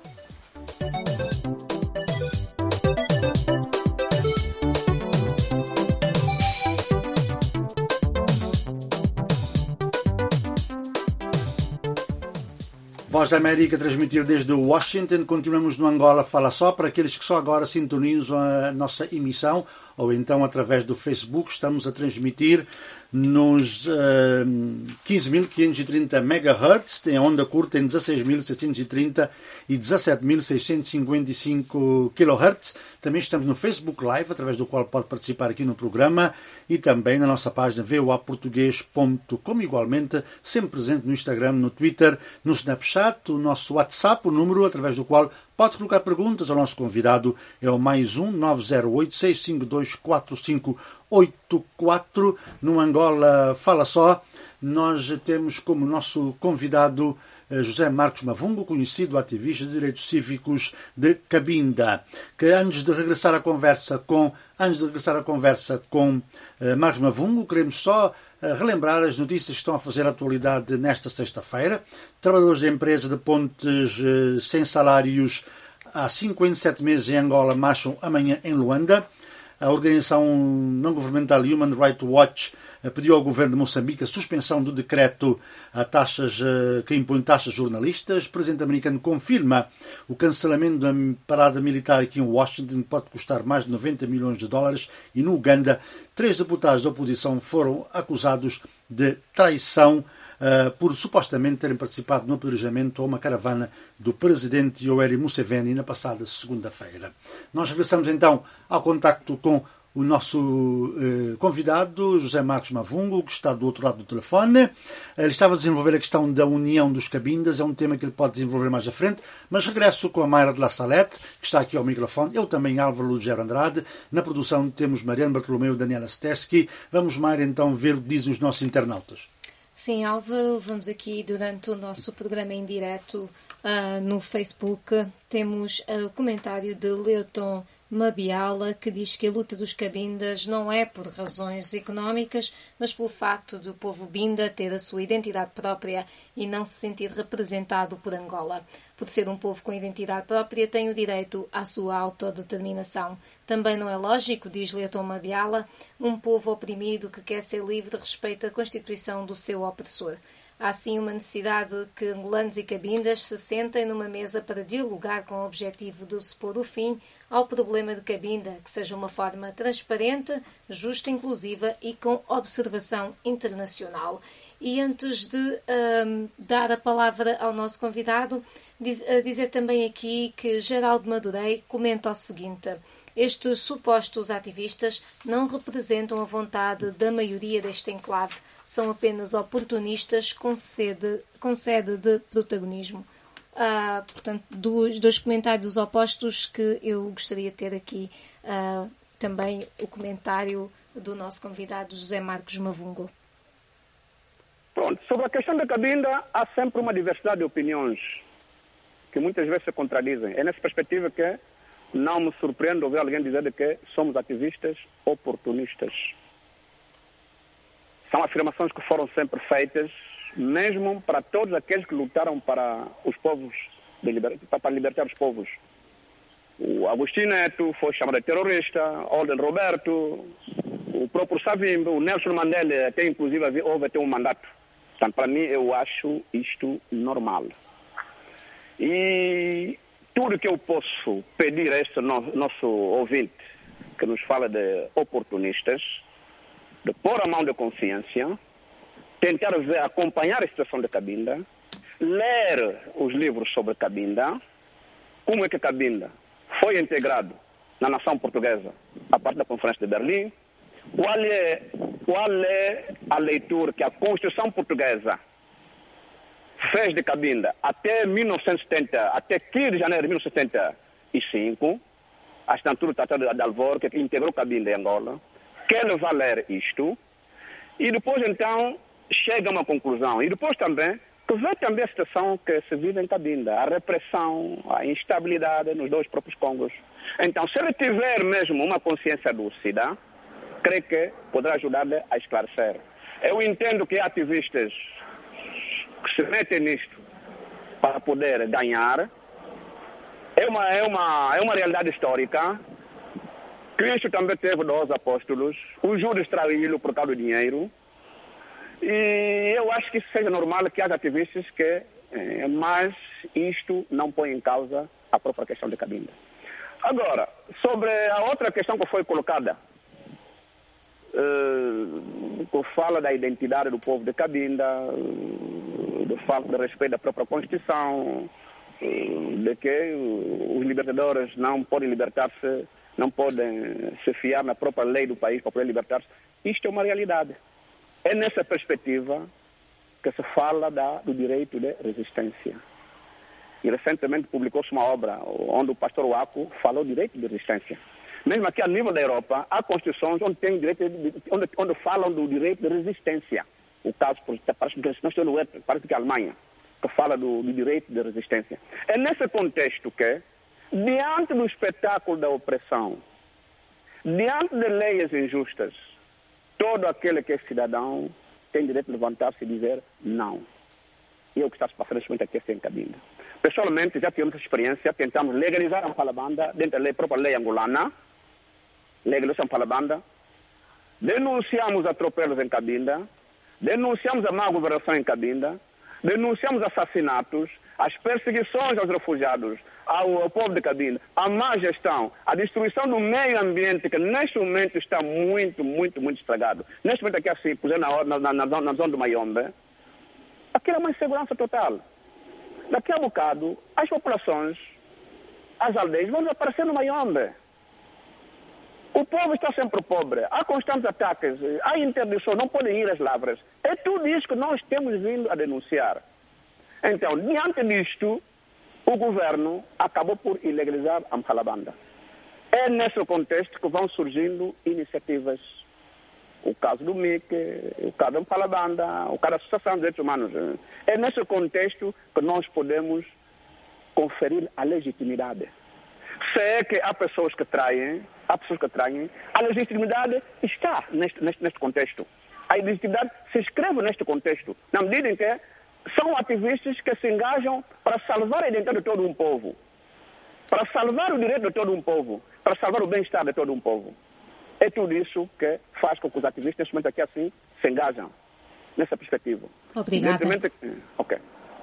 Voz da América, transmitir desde Washington. Continuamos no Angola Fala Só. Para aqueles que só agora sintonizam a nossa emissão, ou então através do Facebook, estamos a transmitir nos uh, quinze mil quinhentos e trinta megahertz, tem onda curta em dezasseis mil setecentos e trinta e dezassete mil seiscentos e cinquenta e cinco kilohertz. Também estamos no Facebook Live, através do qual pode participar aqui no programa, e também na nossa página v o a português ponto com, igualmente sempre presente no Instagram, no Twitter, no Snapchat, o nosso WhatsApp, o número através do qual pode colocar perguntas ao nosso convidado, é o mais um nove zero oito, seis cinco dois, quatro cinco oito quatro. No Angola Fala Só, nós temos como nosso convidado José Marcos Mavungo, conhecido ativista de direitos cívicos de Cabinda, que antes de regressar à conversa com, antes de regressar à conversa com uh, Marcos Mavungo, queremos só uh, relembrar as notícias que estão a fazer atualidade nesta sexta-feira. Trabalhadores da empresa de pontes uh, sem salários há cinquenta e sete meses em Angola marcham amanhã em Luanda. A organização não-governamental Human Rights Watch pediu ao governo de Moçambique a suspensão do decreto a taxas, que impõe taxas jornalistas. O presidente americano confirma o cancelamento da parada militar aqui em Washington, que pode custar mais de noventa milhões de dólares. E no Uganda, três deputados da oposição foram acusados de traição Uh, por supostamente terem participado no apedrejamento a uma caravana do presidente Yoweri Museveni na passada segunda-feira. Nós regressamos então ao contacto com o nosso uh, convidado, José Marcos Mavungo, que está do outro lado do telefone. Ele estava a desenvolver a questão da união dos cabindas, é um tema que ele pode desenvolver mais à frente, mas regresso com a Mayra de La Salette, que está aqui ao microfone, eu também, Álvaro Lugero Andrade. Na produção temos Mariano Bartolomeu e Daniela Steski. Vamos, Mayra, então ver o que dizem os nossos internautas. Sim, Álvaro, vamos aqui durante o nosso programa em direto uh, no Facebook. Temos o uh, comentário de Leoton Mabiala, que diz que a luta dos cabindas não é por razões económicas, mas pelo facto do povo binda ter a sua identidade própria e não se sentir representado por Angola. Por ser um povo com identidade própria, tem o direito à sua autodeterminação. Também não é lógico, diz Leoton Mabiala, um povo oprimido que quer ser livre respeita a Constituição do seu opressor. Há sim uma necessidade que angolanos e cabindas se sentem numa mesa para dialogar com o objetivo de se pôr o fim ao problema de Cabinda, que seja uma forma transparente, justa, inclusiva e com observação internacional. E antes de um, dar a palavra ao nosso convidado, diz, a dizer também aqui que Geraldo Madurei comenta o seguinte: estes supostos ativistas não representam a vontade da maioria deste enclave, são apenas oportunistas com sede, com sede de protagonismo. Uh, portanto, dois, dois comentários opostos que eu gostaria de ter aqui. Uh, também o comentário do nosso convidado José Marcos Mavungo. Pronto, sobre a questão da Cabinda, há sempre uma diversidade de opiniões que muitas vezes se contradizem. É nessa perspectiva que não me surpreende ouvir alguém dizer de que somos ativistas oportunistas. São afirmações que foram sempre feitas, mesmo para todos aqueles que lutaram para os povos, de liber... para libertar os povos. O Agostinho Neto foi chamado de terrorista, Orden Roberto, o próprio Savimbi, o Nelson Mandela, até inclusive houve até um mandato. Portanto, para mim, eu acho isto normal. E tudo que eu posso pedir a este no, nosso ouvinte, que nos fala de oportunistas, de pôr a mão de consciência, tentar ver, acompanhar a situação de Cabinda, ler os livros sobre Cabinda, como é que Cabinda foi integrado na nação portuguesa a partir da Conferência de Berlim, qual é, qual é a leitura que a Constituição Portuguesa fez de Cabinda até mil novecentos e setenta, até quinze de janeiro de mil novecentos e setenta e cinco, a assinatura do Tratado de Alvor, que integrou Cabinda em Angola, quer valer isto, e depois então chega a uma conclusão. E depois também, que vê também a situação que se vive em Cabinda, a repressão, a instabilidade nos dois próprios Congos. Então, se ele tiver mesmo uma consciência lúcida, creio que poderá ajudar-lhe a esclarecer. Eu entendo que há ativistas que se metem nisto para poder ganhar. É uma, é uma, é uma realidade histórica. Cristo também teve doze apóstolos. O Judas traiu-o por causa do dinheiro. E eu acho que isso seja normal que haja ativistas que... Eh, mas isto não põe em causa a própria questão de Cabinda. Agora, sobre a outra questão que foi colocada, uh, que fala da identidade do povo de Cabinda, uh, do fato de respeito à própria Constituição, uh, de que uh, os libertadores não podem libertar-se, não podem se fiar na própria lei do país para poder libertar-se. Isto é uma realidade. É nessa perspectiva que se fala da, do direito de resistência. E recentemente publicou-se uma obra onde o pastor Waco falou do direito de resistência. Mesmo aqui a nível da Europa, há constituições onde, tem direito de, onde, onde falam do direito de resistência. O caso, parece que não estou no parece que é a Alemanha, que fala do, do direito de resistência. É nesse contexto que, diante do espetáculo da opressão, diante de leis injustas, todo aquele que é cidadão tem direito de levantar-se e dizer não. E é o que está se passando neste momento aqui em Cabinda. Pessoalmente, já tivemos essa experiência, tentamos legalizar a Mpalabanda dentro da lei, própria lei angolana, legalizar a Mpalabanda, denunciamos atropelos em Cabinda, denunciamos a má governação em Cabinda, denunciamos assassinatos, as perseguições aos refugiados, ao, ao povo de Cabinda, a má gestão, a destruição do meio ambiente, que neste momento está muito, muito, muito estragado. Neste momento aqui, assim, por exemplo, na, na, na, na zona do Mayombe, aquilo é uma insegurança total. Daqui a bocado, as populações, as aldeias, vão desaparecer no Mayombe. O povo está sempre pobre, há constantes ataques, há interdição, não podem ir às lavras. É tudo isso que nós temos vindo a denunciar. Então, diante disto, o governo acabou por ilegalizar a Mpalabanda. É nesse contexto que vão surgindo iniciativas. O caso do M I C, o caso da Mpalabanda, o caso da Associação de Direitos Humanos. É nesse contexto que nós podemos conferir a legitimidade. Se é que há pessoas que traem, há pessoas que traem, a legitimidade está neste, neste, neste contexto. A legitimidade se escreve neste contexto, na medida em que são ativistas que se engajam para salvar a identidade de todo um povo, para salvar o direito de todo um povo, para salvar o bem-estar de todo um povo. É tudo isso que faz com que os ativistas, neste momento aqui assim, se engajam nessa perspectiva. Obrigada. Ok.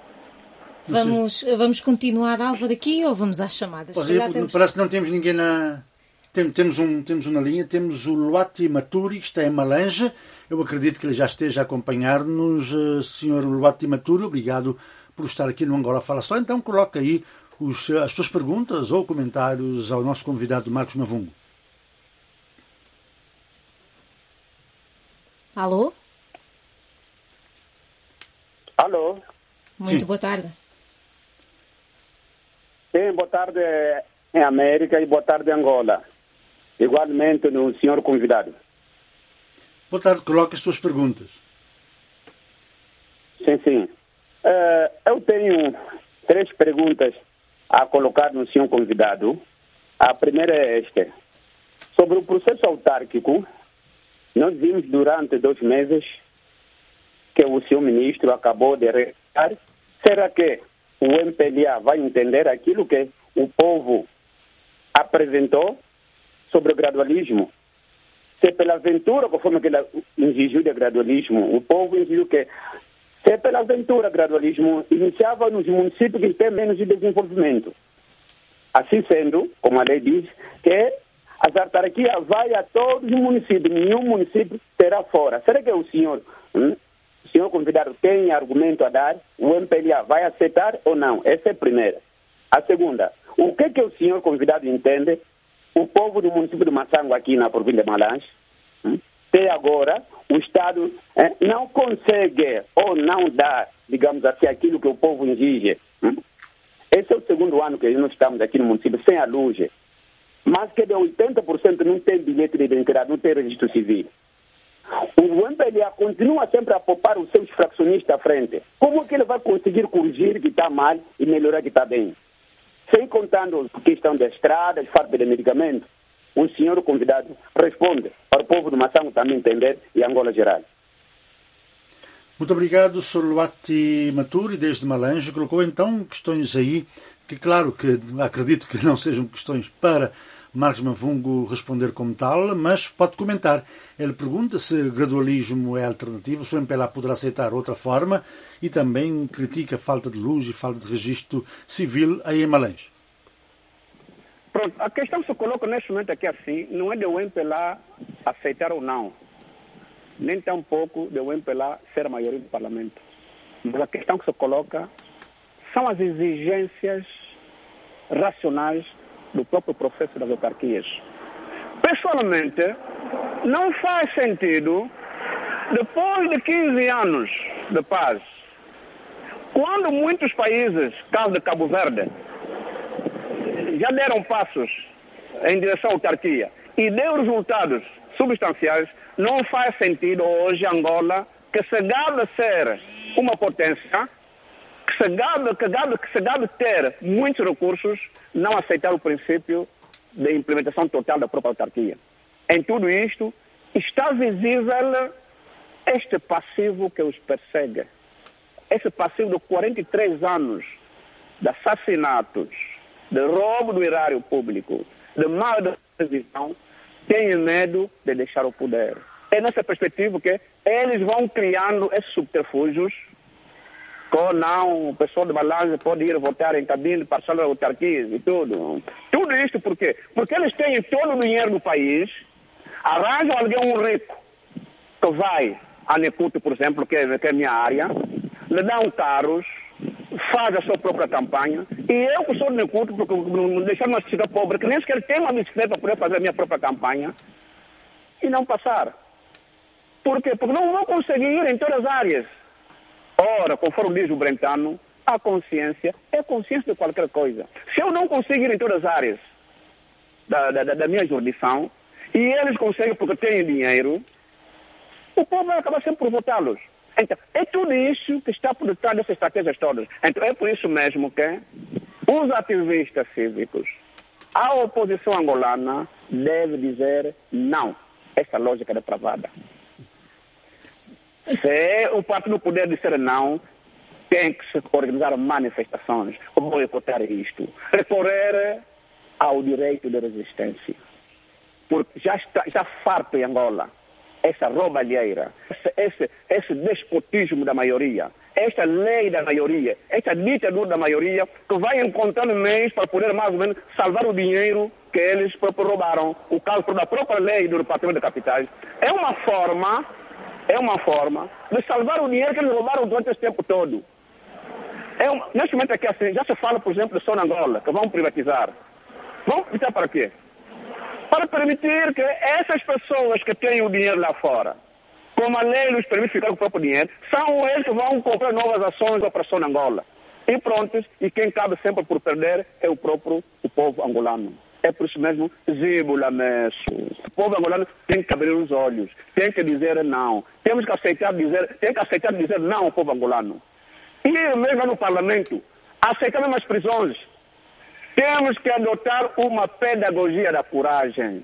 Vamos, vamos continuar, Álvaro, aqui ou vamos às chamadas? Ir, temos... Parece que não temos ninguém na... Tem, temos, um, temos um na linha, temos o Luati Maturi, que está em Malange. Eu acredito que ele já esteja a acompanhar-nos. Uh, senhor Luati Maturi, obrigado por estar aqui no Angola Fala Só. Então coloca aí os, as suas perguntas ou comentários ao nosso convidado Marcos Mavungo. Alô? Alô? Muito Sim. boa tarde. Sim, boa tarde em América e boa tarde em Angola. Igualmente no senhor convidado. Boa tarde, coloque as suas perguntas. Sim, sim. Uh, eu tenho três perguntas a colocar no senhor convidado. A primeira é esta. Sobre o processo autárquico, nós vimos durante dois meses que o senhor ministro acabou de revelar. Será que o M P L A vai entender aquilo que o povo apresentou sobre o gradualismo? Se pela aventura, conforme que ele exigiu de gradualismo, o povo exigiu que, se pela aventura gradualismo iniciava nos municípios que têm menos de desenvolvimento. Assim sendo, como a lei diz, que a autarquia vai a todos os municípios, nenhum município terá fora. Será que o senhor, hum, o senhor convidado tem argumento a dar? O M P L A vai aceitar ou não? Essa é a primeira. A segunda, o que que o senhor convidado entende? O povo do município de Massango, aqui na província de Malange, hum, até agora, o Estado eh, não consegue ou não dá, digamos assim, aquilo que o povo exige. Hum? Esse é o segundo ano que nós estamos aqui no município sem a luz. Mas que de oitenta por cento não tem bilhete de identidade, não tem registro civil. O M P L A continua sempre a poupar os seus fraccionistas à frente. Como que ele vai conseguir corrigir que está mal e melhorar que está bem? Sem contando a questão das estradas, falta de medicamentos. O senhor convidado responde para o povo do Maçango também entender e Angola geral. Muito obrigado, senhor Luati Maturi, desde Malange. Colocou então questões aí que, claro, que acredito que não sejam questões para Marcos Mavungo responder como tal, mas pode comentar. Ele pergunta se gradualismo é alternativo, se o M P L A poderá aceitar outra forma e também critica a falta de luz e falta de registro civil aí em Malange. Pronto, a questão que se coloca neste momento aqui assim, não é de o M P L A aceitar ou não, nem tampouco de o M P L A ser a maioria do Parlamento. Mas a questão que se coloca são as exigências racionais do próprio processo das autarquias. Pessoalmente, não faz sentido, depois de quinze anos de paz, quando muitos países, caso de Cabo Verde, já deram passos em direção à autarquia e deu resultados substanciais, não faz sentido hoje Angola, que se gabe ser uma potência, que se gabe, que gabe, que se gabe ter muitos recursos, não aceitar o princípio de implementação total da própria autarquia. Em tudo isto, está visível este passivo que os persegue. Esse passivo de quarenta e três anos de assassinatos, de roubo do erário público, de má decisão, tem medo de deixar o poder. É nessa perspectiva que eles vão criando esses subterfúgios. Ou não, o pessoal de Malange pode ir votar em cabine, parcelas de autarquias e tudo. Tudo isto por quê? Porque eles têm todo o dinheiro do país, arranjam alguém um rico que vai a Necuto, por exemplo, que é, que é a minha área, lhe dão carros, faz a sua própria campanha, e eu que sou de Necuto, porque me deixaram uma cidade pobre, que nem sequer tenho uma bicicleta para poder fazer a minha própria campanha, e não passar. Por quê? Porque não vou conseguir ir em todas as áreas. Ora, conforme diz o Brentano, a consciência é consciência de qualquer coisa. Se eu não consigo ir em todas as áreas da, da, da minha jurisdição, e eles conseguem porque têm dinheiro, o povo vai acabar sempre por votá-los. Então, é tudo isso que está por detrás dessas estratégias todas. Então, é por isso mesmo que os ativistas cívicos, a oposição angolana, deve dizer não. Essa lógica é depravada. Se o partido no poder disser não, tem que se organizar manifestações, boicotar isto, recorrer ao direito de resistência. Porque já está já farto em Angola essa roubalheira, esse, esse, esse despotismo da maioria, esta lei da maioria, esta ditadura da maioria, que vai encontrando meios para poder mais ou menos salvar o dinheiro que eles próprios roubaram, o cálculo da própria lei do Departamento de Capitais. É uma forma... É uma forma de salvar o dinheiro que eles roubaram durante esse tempo todo. É um, neste momento aqui assim, já se fala, por exemplo, de Só Angola, que vão privatizar. Vão privatizar para quê? Para permitir que essas pessoas que têm o dinheiro lá fora, como a lei nos permite ficar com o próprio dinheiro, são eles que vão comprar novas ações para Só Angola. E prontos, e quem cabe sempre por perder é o próprio o povo angolano. É por isso mesmo, Zíbula Messo. O povo angolano tem que abrir os olhos, tem que dizer não. Temos que aceitar dizer, tem que aceitar dizer não ao povo angolano. E mesmo no parlamento, aceitar mesmo as prisões. Temos que adotar uma pedagogia da coragem.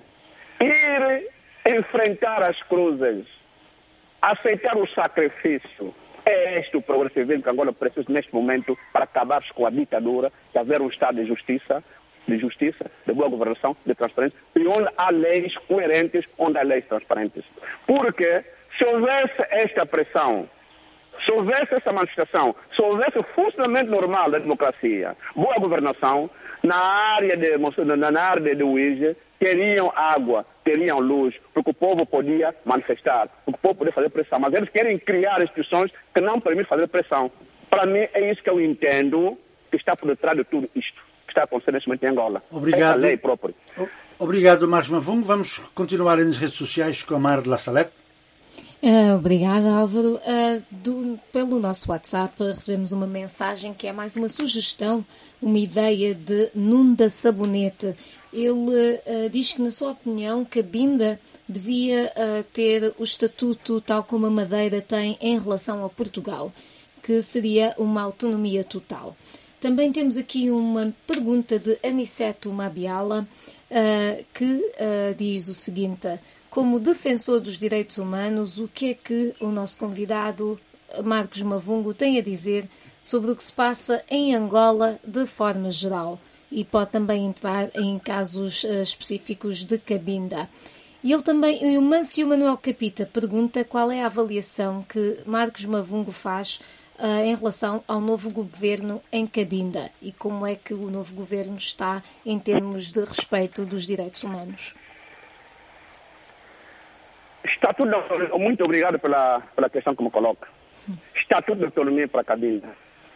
Ir enfrentar as cruzes. Aceitar o sacrifício. É este o progressivismo que Angola precisa neste momento para acabar com a ditadura, de haver um Estado de justiça, de justiça, de boa governação, de transparência, e onde há leis coerentes, onde há leis transparentes. Porque se houvesse esta pressão, se houvesse essa manifestação, se houvesse o funcionamento normal da democracia, boa governação, na área de, na área de Uíge, teriam água, teriam luz, porque o povo podia manifestar, porque o povo podia fazer pressão. Mas eles querem criar instituições que não permitem fazer pressão. Para mim, é isso que eu entendo que está por detrás de tudo isto que está acontecendo neste momento em Angola. Obrigado. Essa lei própria. Obrigado, Marcos Mavungo. Vamos continuar nas redes sociais com a Mar de La Salette. Uh, obrigada, Álvaro. Uh, do, pelo nosso WhatsApp recebemos uma mensagem que é mais uma sugestão, uma ideia de Nunda Sabonete. Ele uh, diz que, na sua opinião, Cabinda devia uh, ter o estatuto tal como a Madeira tem em relação a Portugal, que seria uma autonomia total. Também temos aqui uma pergunta de Aniceto Mabiala, uh, que uh, diz o seguinte: como defensor dos direitos humanos, o que é que o nosso convidado Marcos Mavungo tem a dizer sobre o que se passa em Angola de forma geral? E pode também entrar em casos uh, específicos de Cabinda. E ele também, o Mâncio Manuel Capita pergunta qual é a avaliação que Marcos Mavungo faz uh, em relação ao novo governo em Cabinda e como é que o novo governo está em termos de respeito dos direitos humanos. Estatuto de Autonomia, muito obrigado pela, pela questão que me coloca. Estatuto de Autonomia para Cabinda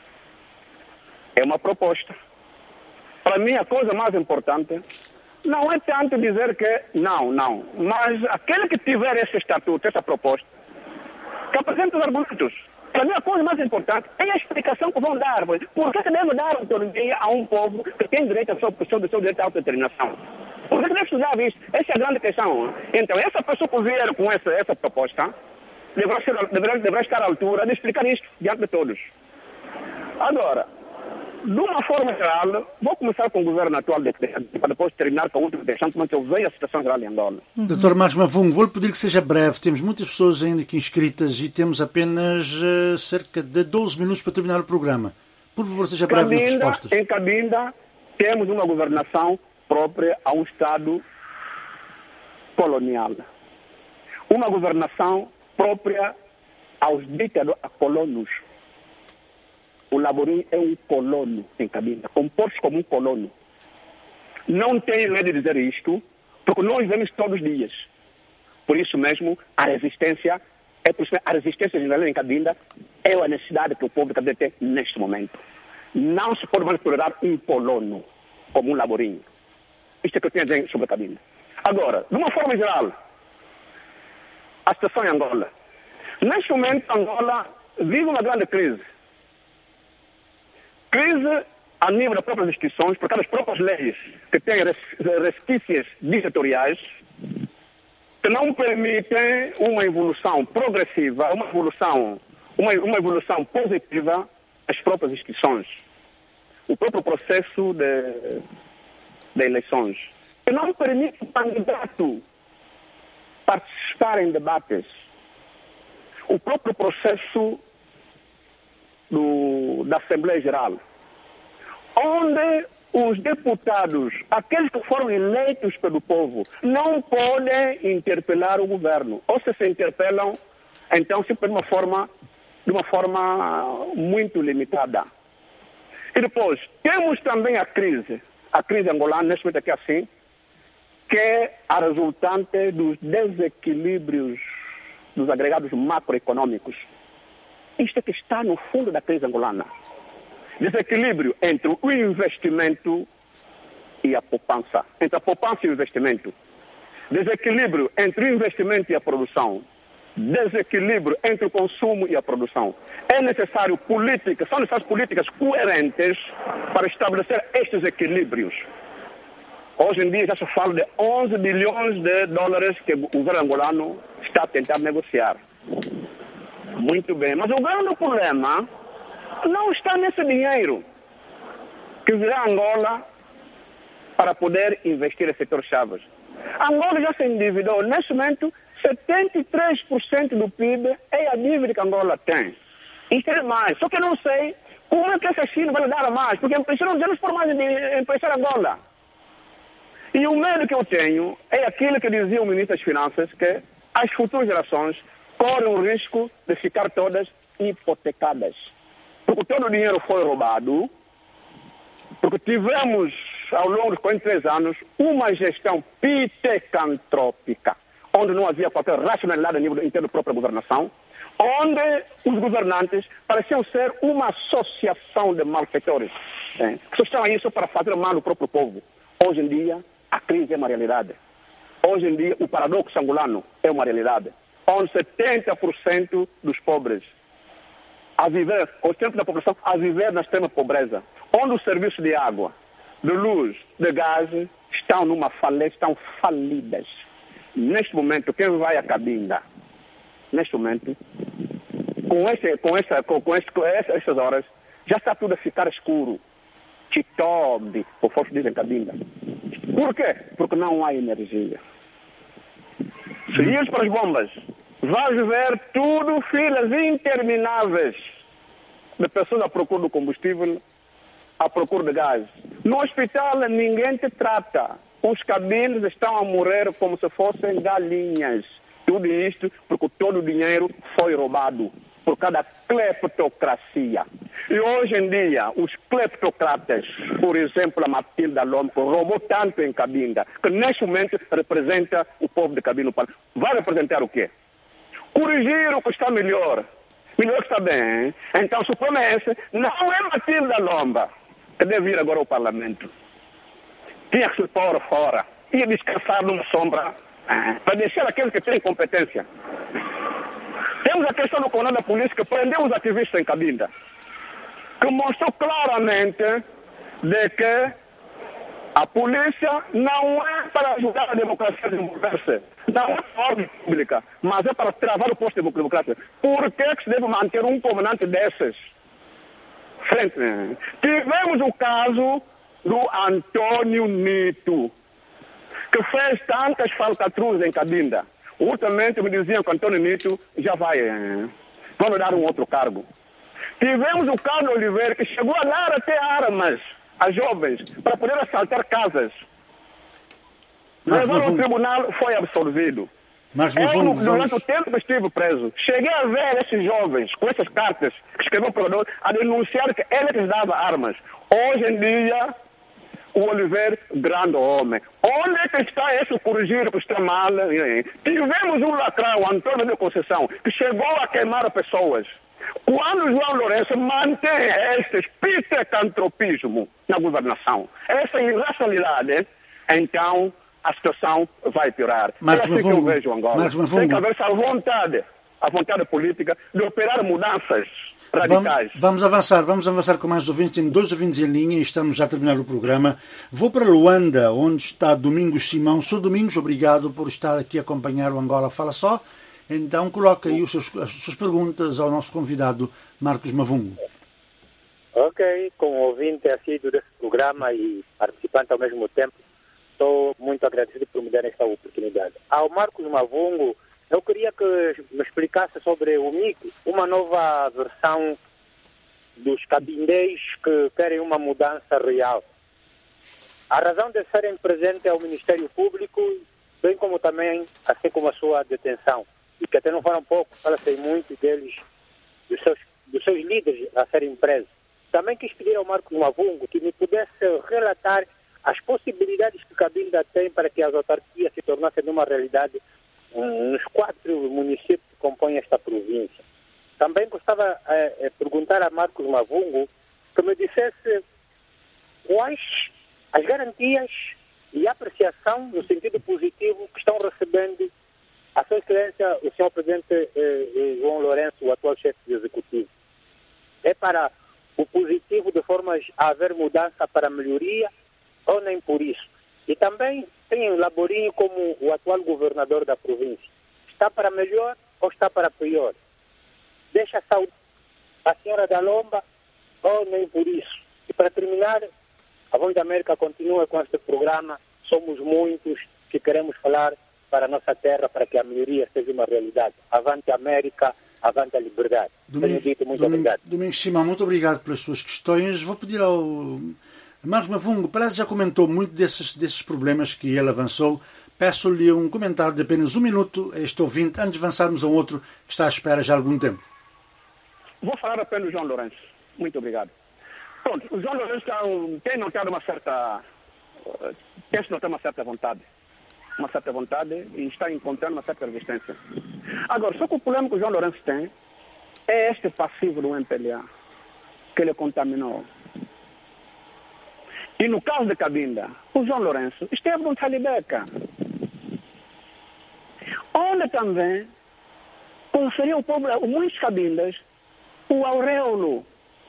é uma proposta. Para mim, a coisa mais importante não é tanto dizer que não, não, mas aquele que tiver esse estatuto, essa proposta, que apresente os argumentos. Para mim, a coisa mais importante é a explicação que vão dar. Por que, que deve dar autonomia a um povo que tem direito à sua posição, do seu direito à autodeterminação? Por que, que deve estudar isso? Essa é a grande questão. Então, essa pessoa que vier com essa, essa proposta deverá, ser, deverá, deverá estar à altura de explicar isto diante de todos. Agora, de uma forma geral, vou começar com o governo atual de, de, para depois terminar com a última questão, como eu vejo a situação geral em Angola. Uhum. doutor Marcos Mavungo, vou-lhe pedir que seja breve. Temos muitas pessoas ainda aqui inscritas e temos apenas uh, cerca de doze minutos para terminar o programa. Por favor, seja breve nas respostas. Em Cabinda, temos uma governação própria a um Estado colonial. Uma governação própria aos ditadores, a colonos. O Laborim é um colono em Cabinda, comporta-se como um colono. Não tenho medo de dizer isto, porque nós vemos todos os dias. Por isso mesmo, a resistência, é por isso a resistência general em Cabinda é a necessidade que o povo de Cabinda tem neste momento. Não se pode mais tolerar um colono como um Laborim. Isto é que eu tenho a dizer sobre a Cabinda. Agora, de uma forma geral, a situação em Angola. Neste momento, Angola vive uma grande crise. Crise a nível das próprias instituições, por causa das próprias leis que têm resquícios ditatoriais que não permitem uma evolução progressiva, uma evolução, uma, uma evolução positiva às próprias instituições. O próprio processo de, de eleições, que não permite o candidato participar em debates. O próprio processo Do, da Assembleia Geral, onde os deputados, aqueles que foram eleitos pelo povo, não podem interpelar o governo. Ou se se interpelam, então sempre de uma forma, de uma forma muito limitada. E depois, temos também a crise, a crise angolana, neste momento aqui assim, que é a resultante dos desequilíbrios dos agregados macroeconômicos. Isto é que está no fundo da crise angolana. Desequilíbrio entre o investimento e a poupança. Entre a poupança e o investimento. Desequilíbrio entre o investimento e a produção. Desequilíbrio entre o consumo e a produção. É necessário políticas, são necessárias políticas coerentes para estabelecer estes equilíbrios. Hoje em dia já se fala de onze bilhões de dólares que o governo angolano está a tentar negociar. Muito bem, mas o grande problema não está nesse dinheiro que virá a Angola para poder investir em setores chaves. Angola já se endividou. Neste momento, setenta e três por cento do P I B é a dívida que Angola tem. Isto é mais. Só que eu não sei como é que essa China vai dar mais, porque emprestaram dinheiro por mais de emprestar Angola. E o medo que eu tenho é aquilo que dizia o ministro das Finanças, que as futuras gerações correm o risco de ficar todas hipotecadas. Porque todo o dinheiro foi roubado, porque tivemos, ao longo de quarenta e três anos, uma gestão pitecantrópica, onde não havia qualquer racionalidade a nível interno da própria governação, onde os governantes pareciam ser uma associação de malfeitores, é, que só estavam aí só para fazer mal ao próprio povo. Hoje em dia, a crise é uma realidade. Hoje em dia, o paradoxo angolano é uma realidade. Onde setenta por cento dos pobres a viver, oitenta por cento da população a viver na extrema pobreza. Onde os serviços de água, de luz, de gás estão numa falência, estão falidas. neste momento, quem vai a Cabinda, neste momento, com, esse, com, essa, com, com, esse, com essas horas, já está tudo a ficar escuro. Chitobe, por força dizem Cabinda. Por quê? Porque não há energia. Se ires para as bombas, vais ver tudo filas intermináveis de pessoas à procura do combustível, à procura de gás. No hospital ninguém te trata. Os cabelos estão a morrer como se fossem galinhas. Tudo isto porque todo o dinheiro foi roubado por cada cleptocracia. E hoje em dia, os cleptocratas, por exemplo, a Matilda Lomco, roubou tanto em Cabinda, que neste momento representa o povo de Cabinda. Vai representar o quê? Corrigir o que está melhor. Melhor que está bem. Então, se promessa, não é Matilda Lomba que deve ir agora ao Parlamento. Tinha que se pôr fora. Ia descansar numa sombra para deixar aqueles que têm competência. Temos a questão do comando da polícia que prendeu os ativistas em Cabinda, que mostrou claramente de que a polícia não é para ajudar a democracia a desenvolver-se, não é para a ordem pública, mas é para travar o posto democrático. Por que, que se deve manter um comandante desses? Frente. Tivemos o caso do Antônio Nito, que fez tantas falcatruas em Cabinda. Ultimamente me diziam que Antônio Nito já vai, eh, vamos dar um outro cargo. Tivemos o Carlos Oliveira, que chegou a dar até armas a jovens para poder assaltar casas. Levaram ao tribunal, foi absolvido. Mas Eu, vamos, durante vamos... o tempo que estive preso, cheguei a ver esses jovens com essas cartas que escreveu o procurador a denunciar que ele lhes dava armas. Hoje em dia, o Oliveira, grande homem. Onde é que está esse corrigir que está mal? Tivemos um lacrão, o Antônio de Conceição, que chegou a queimar pessoas. Quando o João Lourenço mantém este pitecantropismo na governação, essa irracionalidade, então a situação vai piorar. Mas, é assim que eu vejo Angola. Mas, mas, Tem que haver essa vontade, a vontade política de operar mudanças radicais. Vamos, vamos avançar, vamos avançar com mais ouvintes. Temos dois ouvintes em linha e estamos já a terminar o programa. Vou para Luanda, onde está Domingos Simão. Sou Domingos, obrigado por estar aqui a acompanhar o Angola Fala Só. Então coloca aí os seus, as suas perguntas ao nosso convidado Marcos Mavungo. Ok, como ouvinte assíduo desse programa e participante ao mesmo tempo, estou muito agradecido por me dar esta oportunidade. Ao Marcos Mavungo, eu queria que me explicasse sobre o M I C, uma nova versão dos cabindês que querem uma mudança real. A razão de serem presentes é o Ministério Público, bem como também, assim como a sua detenção. E que até não foram pouco, fala-se muito deles, dos seus, dos seus líderes a serem presos. Também quis pedir ao Marcos Mavungo que me pudesse relatar as possibilidades que Cabinda tem para que as autarquias se tornassem numa realidade um, nos quatro municípios que compõem esta província. Também gostava de eh, perguntar a Marcos Mavungo que me dissesse quais as garantias e apreciação no sentido positivo que estão recebendo a sua excelência, o senhor presidente eh, eh, João Lourenço, o atual chefe do executivo. É para o positivo de formas a haver mudança para melhoria ou nem por isso? E também tem Laborinho como o atual governador da província. Está para melhor ou está para pior? Deixa a saúde a senhora da Lomba ou nem por isso? E para terminar, a Voz da América continua com este programa. Somos muitos que queremos falar para a nossa terra, para que a melhoria seja uma realidade. Avante América, avante a liberdade. Domingo, dito, muito Domingo, obrigado. Domingos Simão, muito obrigado pelas suas questões. Vou pedir ao Marcos Mavungo, parece que já comentou muito desses, desses problemas que ele avançou. Peço-lhe um comentário de apenas um minuto a este ouvinte, antes de avançarmos a um outro que está à espera já há algum tempo. Vou falar apenas do João Lourenço. Muito obrigado. Pronto, o João Lourenço tem notado uma certa... tem se notado uma certa vontade. Uma certa vontade e está encontrando uma certa resistência. Agora, só que o problema que o João Lourenço tem é este passivo do M P L A, que ele contaminou. E no caso de Cabinda, o João Lourenço esteve no Talibeca, onde também conferiu ao povo, a muitos cabindas, o auréolo,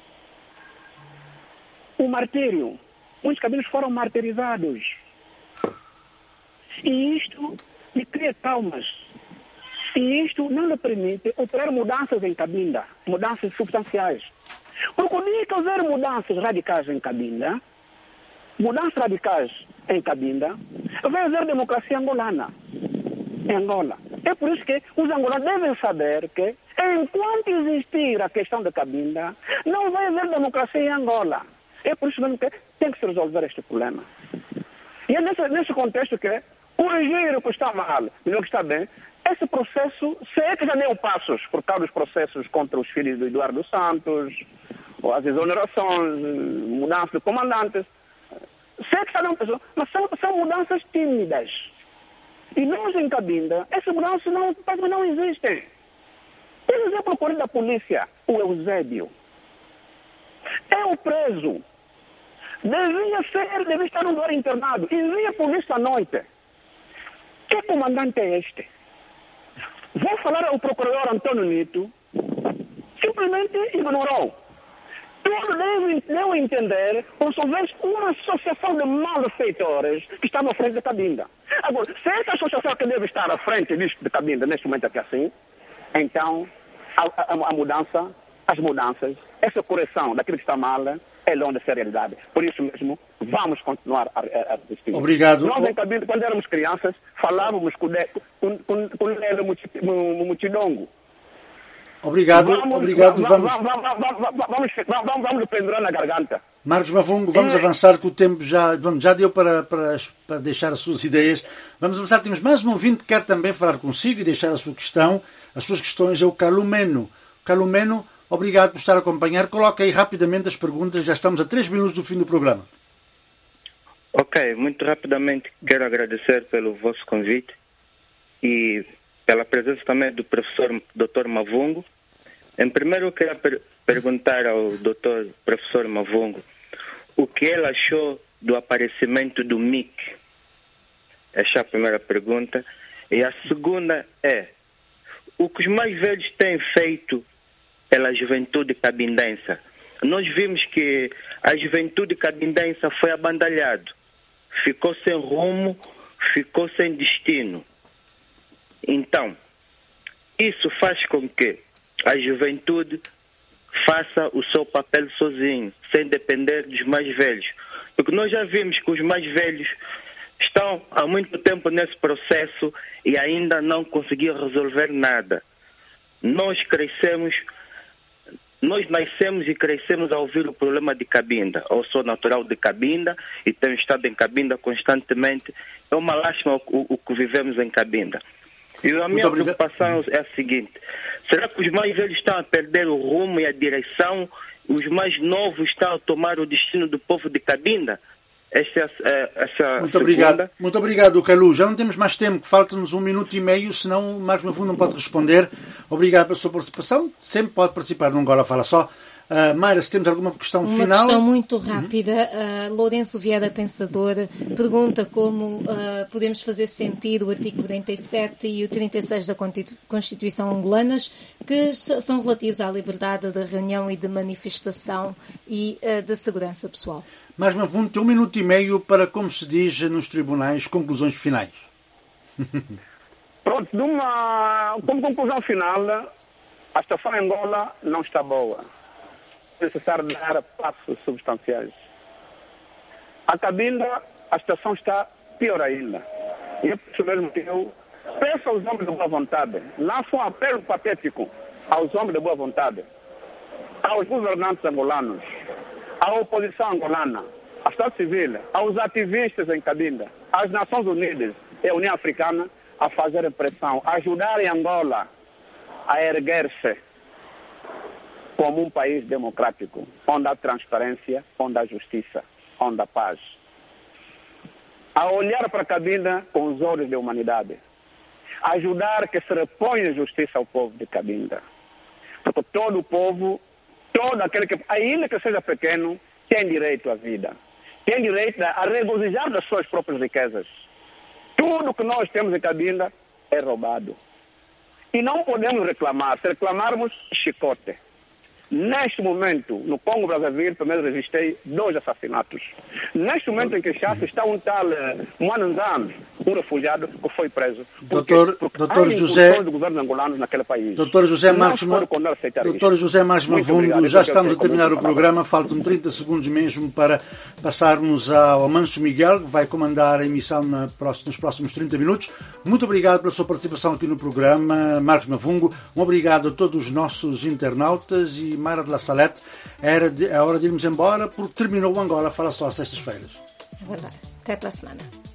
o martírio. Muitos cabindas foram martirizados. E isto e cria traumas. E isto não lhe permite operar mudanças em Cabinda, mudanças substanciais. Porque o dia que houver mudanças radicais em Cabinda, mudanças radicais em Cabinda, vai haver democracia angolana, em Angola. É por isso que os angolanos devem saber que, enquanto existir a questão de Cabinda, não vai haver democracia em Angola. É por isso mesmo que tem que se resolver este problema. E é nesse, nesse contexto que corrigir o que está mal e o que está bem, esse processo, se é que já deu passos por causa dos processos contra os filhos do Eduardo Santos, ou as exonerações, mudanças de comandantes, se é que já deu passos, mas são, são mudanças tímidas. E nós em Cabinda, essas mudanças não, não existem. Por exemplo, o corpo da polícia, o Eusébio, é o preso. Devia ser, devia estar no lugar internado. E via polícia à noite. Que comandante é este? Vou falar ao procurador Antônio Nito, simplesmente ignorou. Tudo deve, deve entender como se houvesse uma associação de malfeitores que está na frente da Cabinda. Agora, se essa associação que deve estar à frente disto de Cabinda, neste momento aqui assim, então a, a, a mudança, as mudanças, essa correção daquilo que está mal, é longe de ser realidade. Por isso mesmo, vamos continuar a, a, a resistir. Obrigado. Nós em Cabinda, quando éramos crianças, falávamos com o Mutidongo. Obrigado, vamos, obrigado. Vamos, vamos, vamos, vamos, vamos, vamos pendurar na garganta. Marcos Mavungo, vamos é. avançar, que o tempo já, vamos, já deu para, para, para deixar as suas ideias. Vamos avançar, temos mais um ouvinte que quer também falar consigo e deixar a sua questão. As suas questões é o Calumeno. Calumeno, obrigado por estar a acompanhar. Coloca aí rapidamente as perguntas, já estamos a três minutos do fim do programa. Ok, muito rapidamente quero agradecer pelo vosso convite e pela presença também do professor doutor Mavungo. Em primeiro, eu queria per- perguntar ao doutor professor Mavungo o que ele achou do aparecimento do M I C. Essa é a primeira pergunta. E a segunda é, o que os mais velhos têm feito pela juventude cabindense? Nós vimos que a juventude cabindense foi abandalhada, ficou sem rumo, ficou sem destino. Então, isso faz com que a juventude faça o seu papel sozinho, sem depender dos mais velhos. Porque nós já vimos que os mais velhos estão há muito tempo nesse processo e ainda não conseguiram resolver nada. Nós crescemos, nós nascemos e crescemos a ouvir o problema de Cabinda. Eu sou natural de Cabinda e tenho estado em Cabinda constantemente. É uma lástima o, o, o que vivemos em Cabinda. E a minha preocupação é a seguinte: será que os mais velhos estão a perder o rumo e a direção? Os mais novos estão a tomar o destino do povo de Cabinda? Esta é essa Muito obrigado, muito obrigado, Calu. Já não temos mais tempo, falta-nos um minuto e meio, senão o Marcos Mavungo não pode responder. Obrigado pela sua participação. Sempre pode participar no Angola Fala Só. Uh, Mayra, se temos alguma questão Uma final... Uma questão muito rápida. Uhum. Uh, Lourenço Vieira Pensador pergunta como uh, podemos fazer sentir o artigo quarenta e sete e o trinta e seis da Constituição angolanas, que são relativos à liberdade de reunião e de manifestação e uh, de segurança pessoal. Mas, Mavungo, tem um minuto e meio para, como se diz nos tribunais, conclusões finais. Pronto, de uma, como conclusão final, a situação em Angola não está boa. É necessário dar passos substanciais. A Cabinda, a situação está pior ainda. E é por isso mesmo que eu peço aos homens de boa vontade, lanço um apelo patético aos homens de boa vontade, aos governantes angolanos, à oposição angolana, à sociedade civil, aos ativistas em Cabinda, às Nações Unidas e à União Africana a fazer pressão, a ajudarem Angola a erguer-se como um país democrático, onde há transparência, onde há justiça, onde há paz. A olhar para a Cabinda com os olhos da humanidade. A ajudar que se reponha justiça ao povo de Cabinda. Porque todo o povo, todo aquele que, ainda que seja pequeno, tem direito à vida. Tem direito a regozijar das suas próprias riquezas. Tudo que nós temos em Cabinda é roubado. E não podemos reclamar. Se reclamarmos, chicote. Neste momento, no Congo Brazzaville, primeiro registrei dois assassinatos. Neste momento em Kinshasa está um tal uh, Mwananzambe, um refugiado que foi preso. Doutor, porque doutor há José, do governo angolano naquele país. Doutor José Marques, doutor José Marques Mavungo, já estamos a terminar o programa, faltam trinta segundos mesmo para passarmos ao Amancio Miguel, que vai comandar a emissão na próxima, nos próximos trinta minutos. Muito obrigado pela sua participação aqui no programa, Marques Mavungo. Um obrigado a todos os nossos internautas e Mara de la Salette. Era de, é hora de irmos embora porque terminou o Angola Fala Só às sextas-feiras. É verdade. Até para a semana.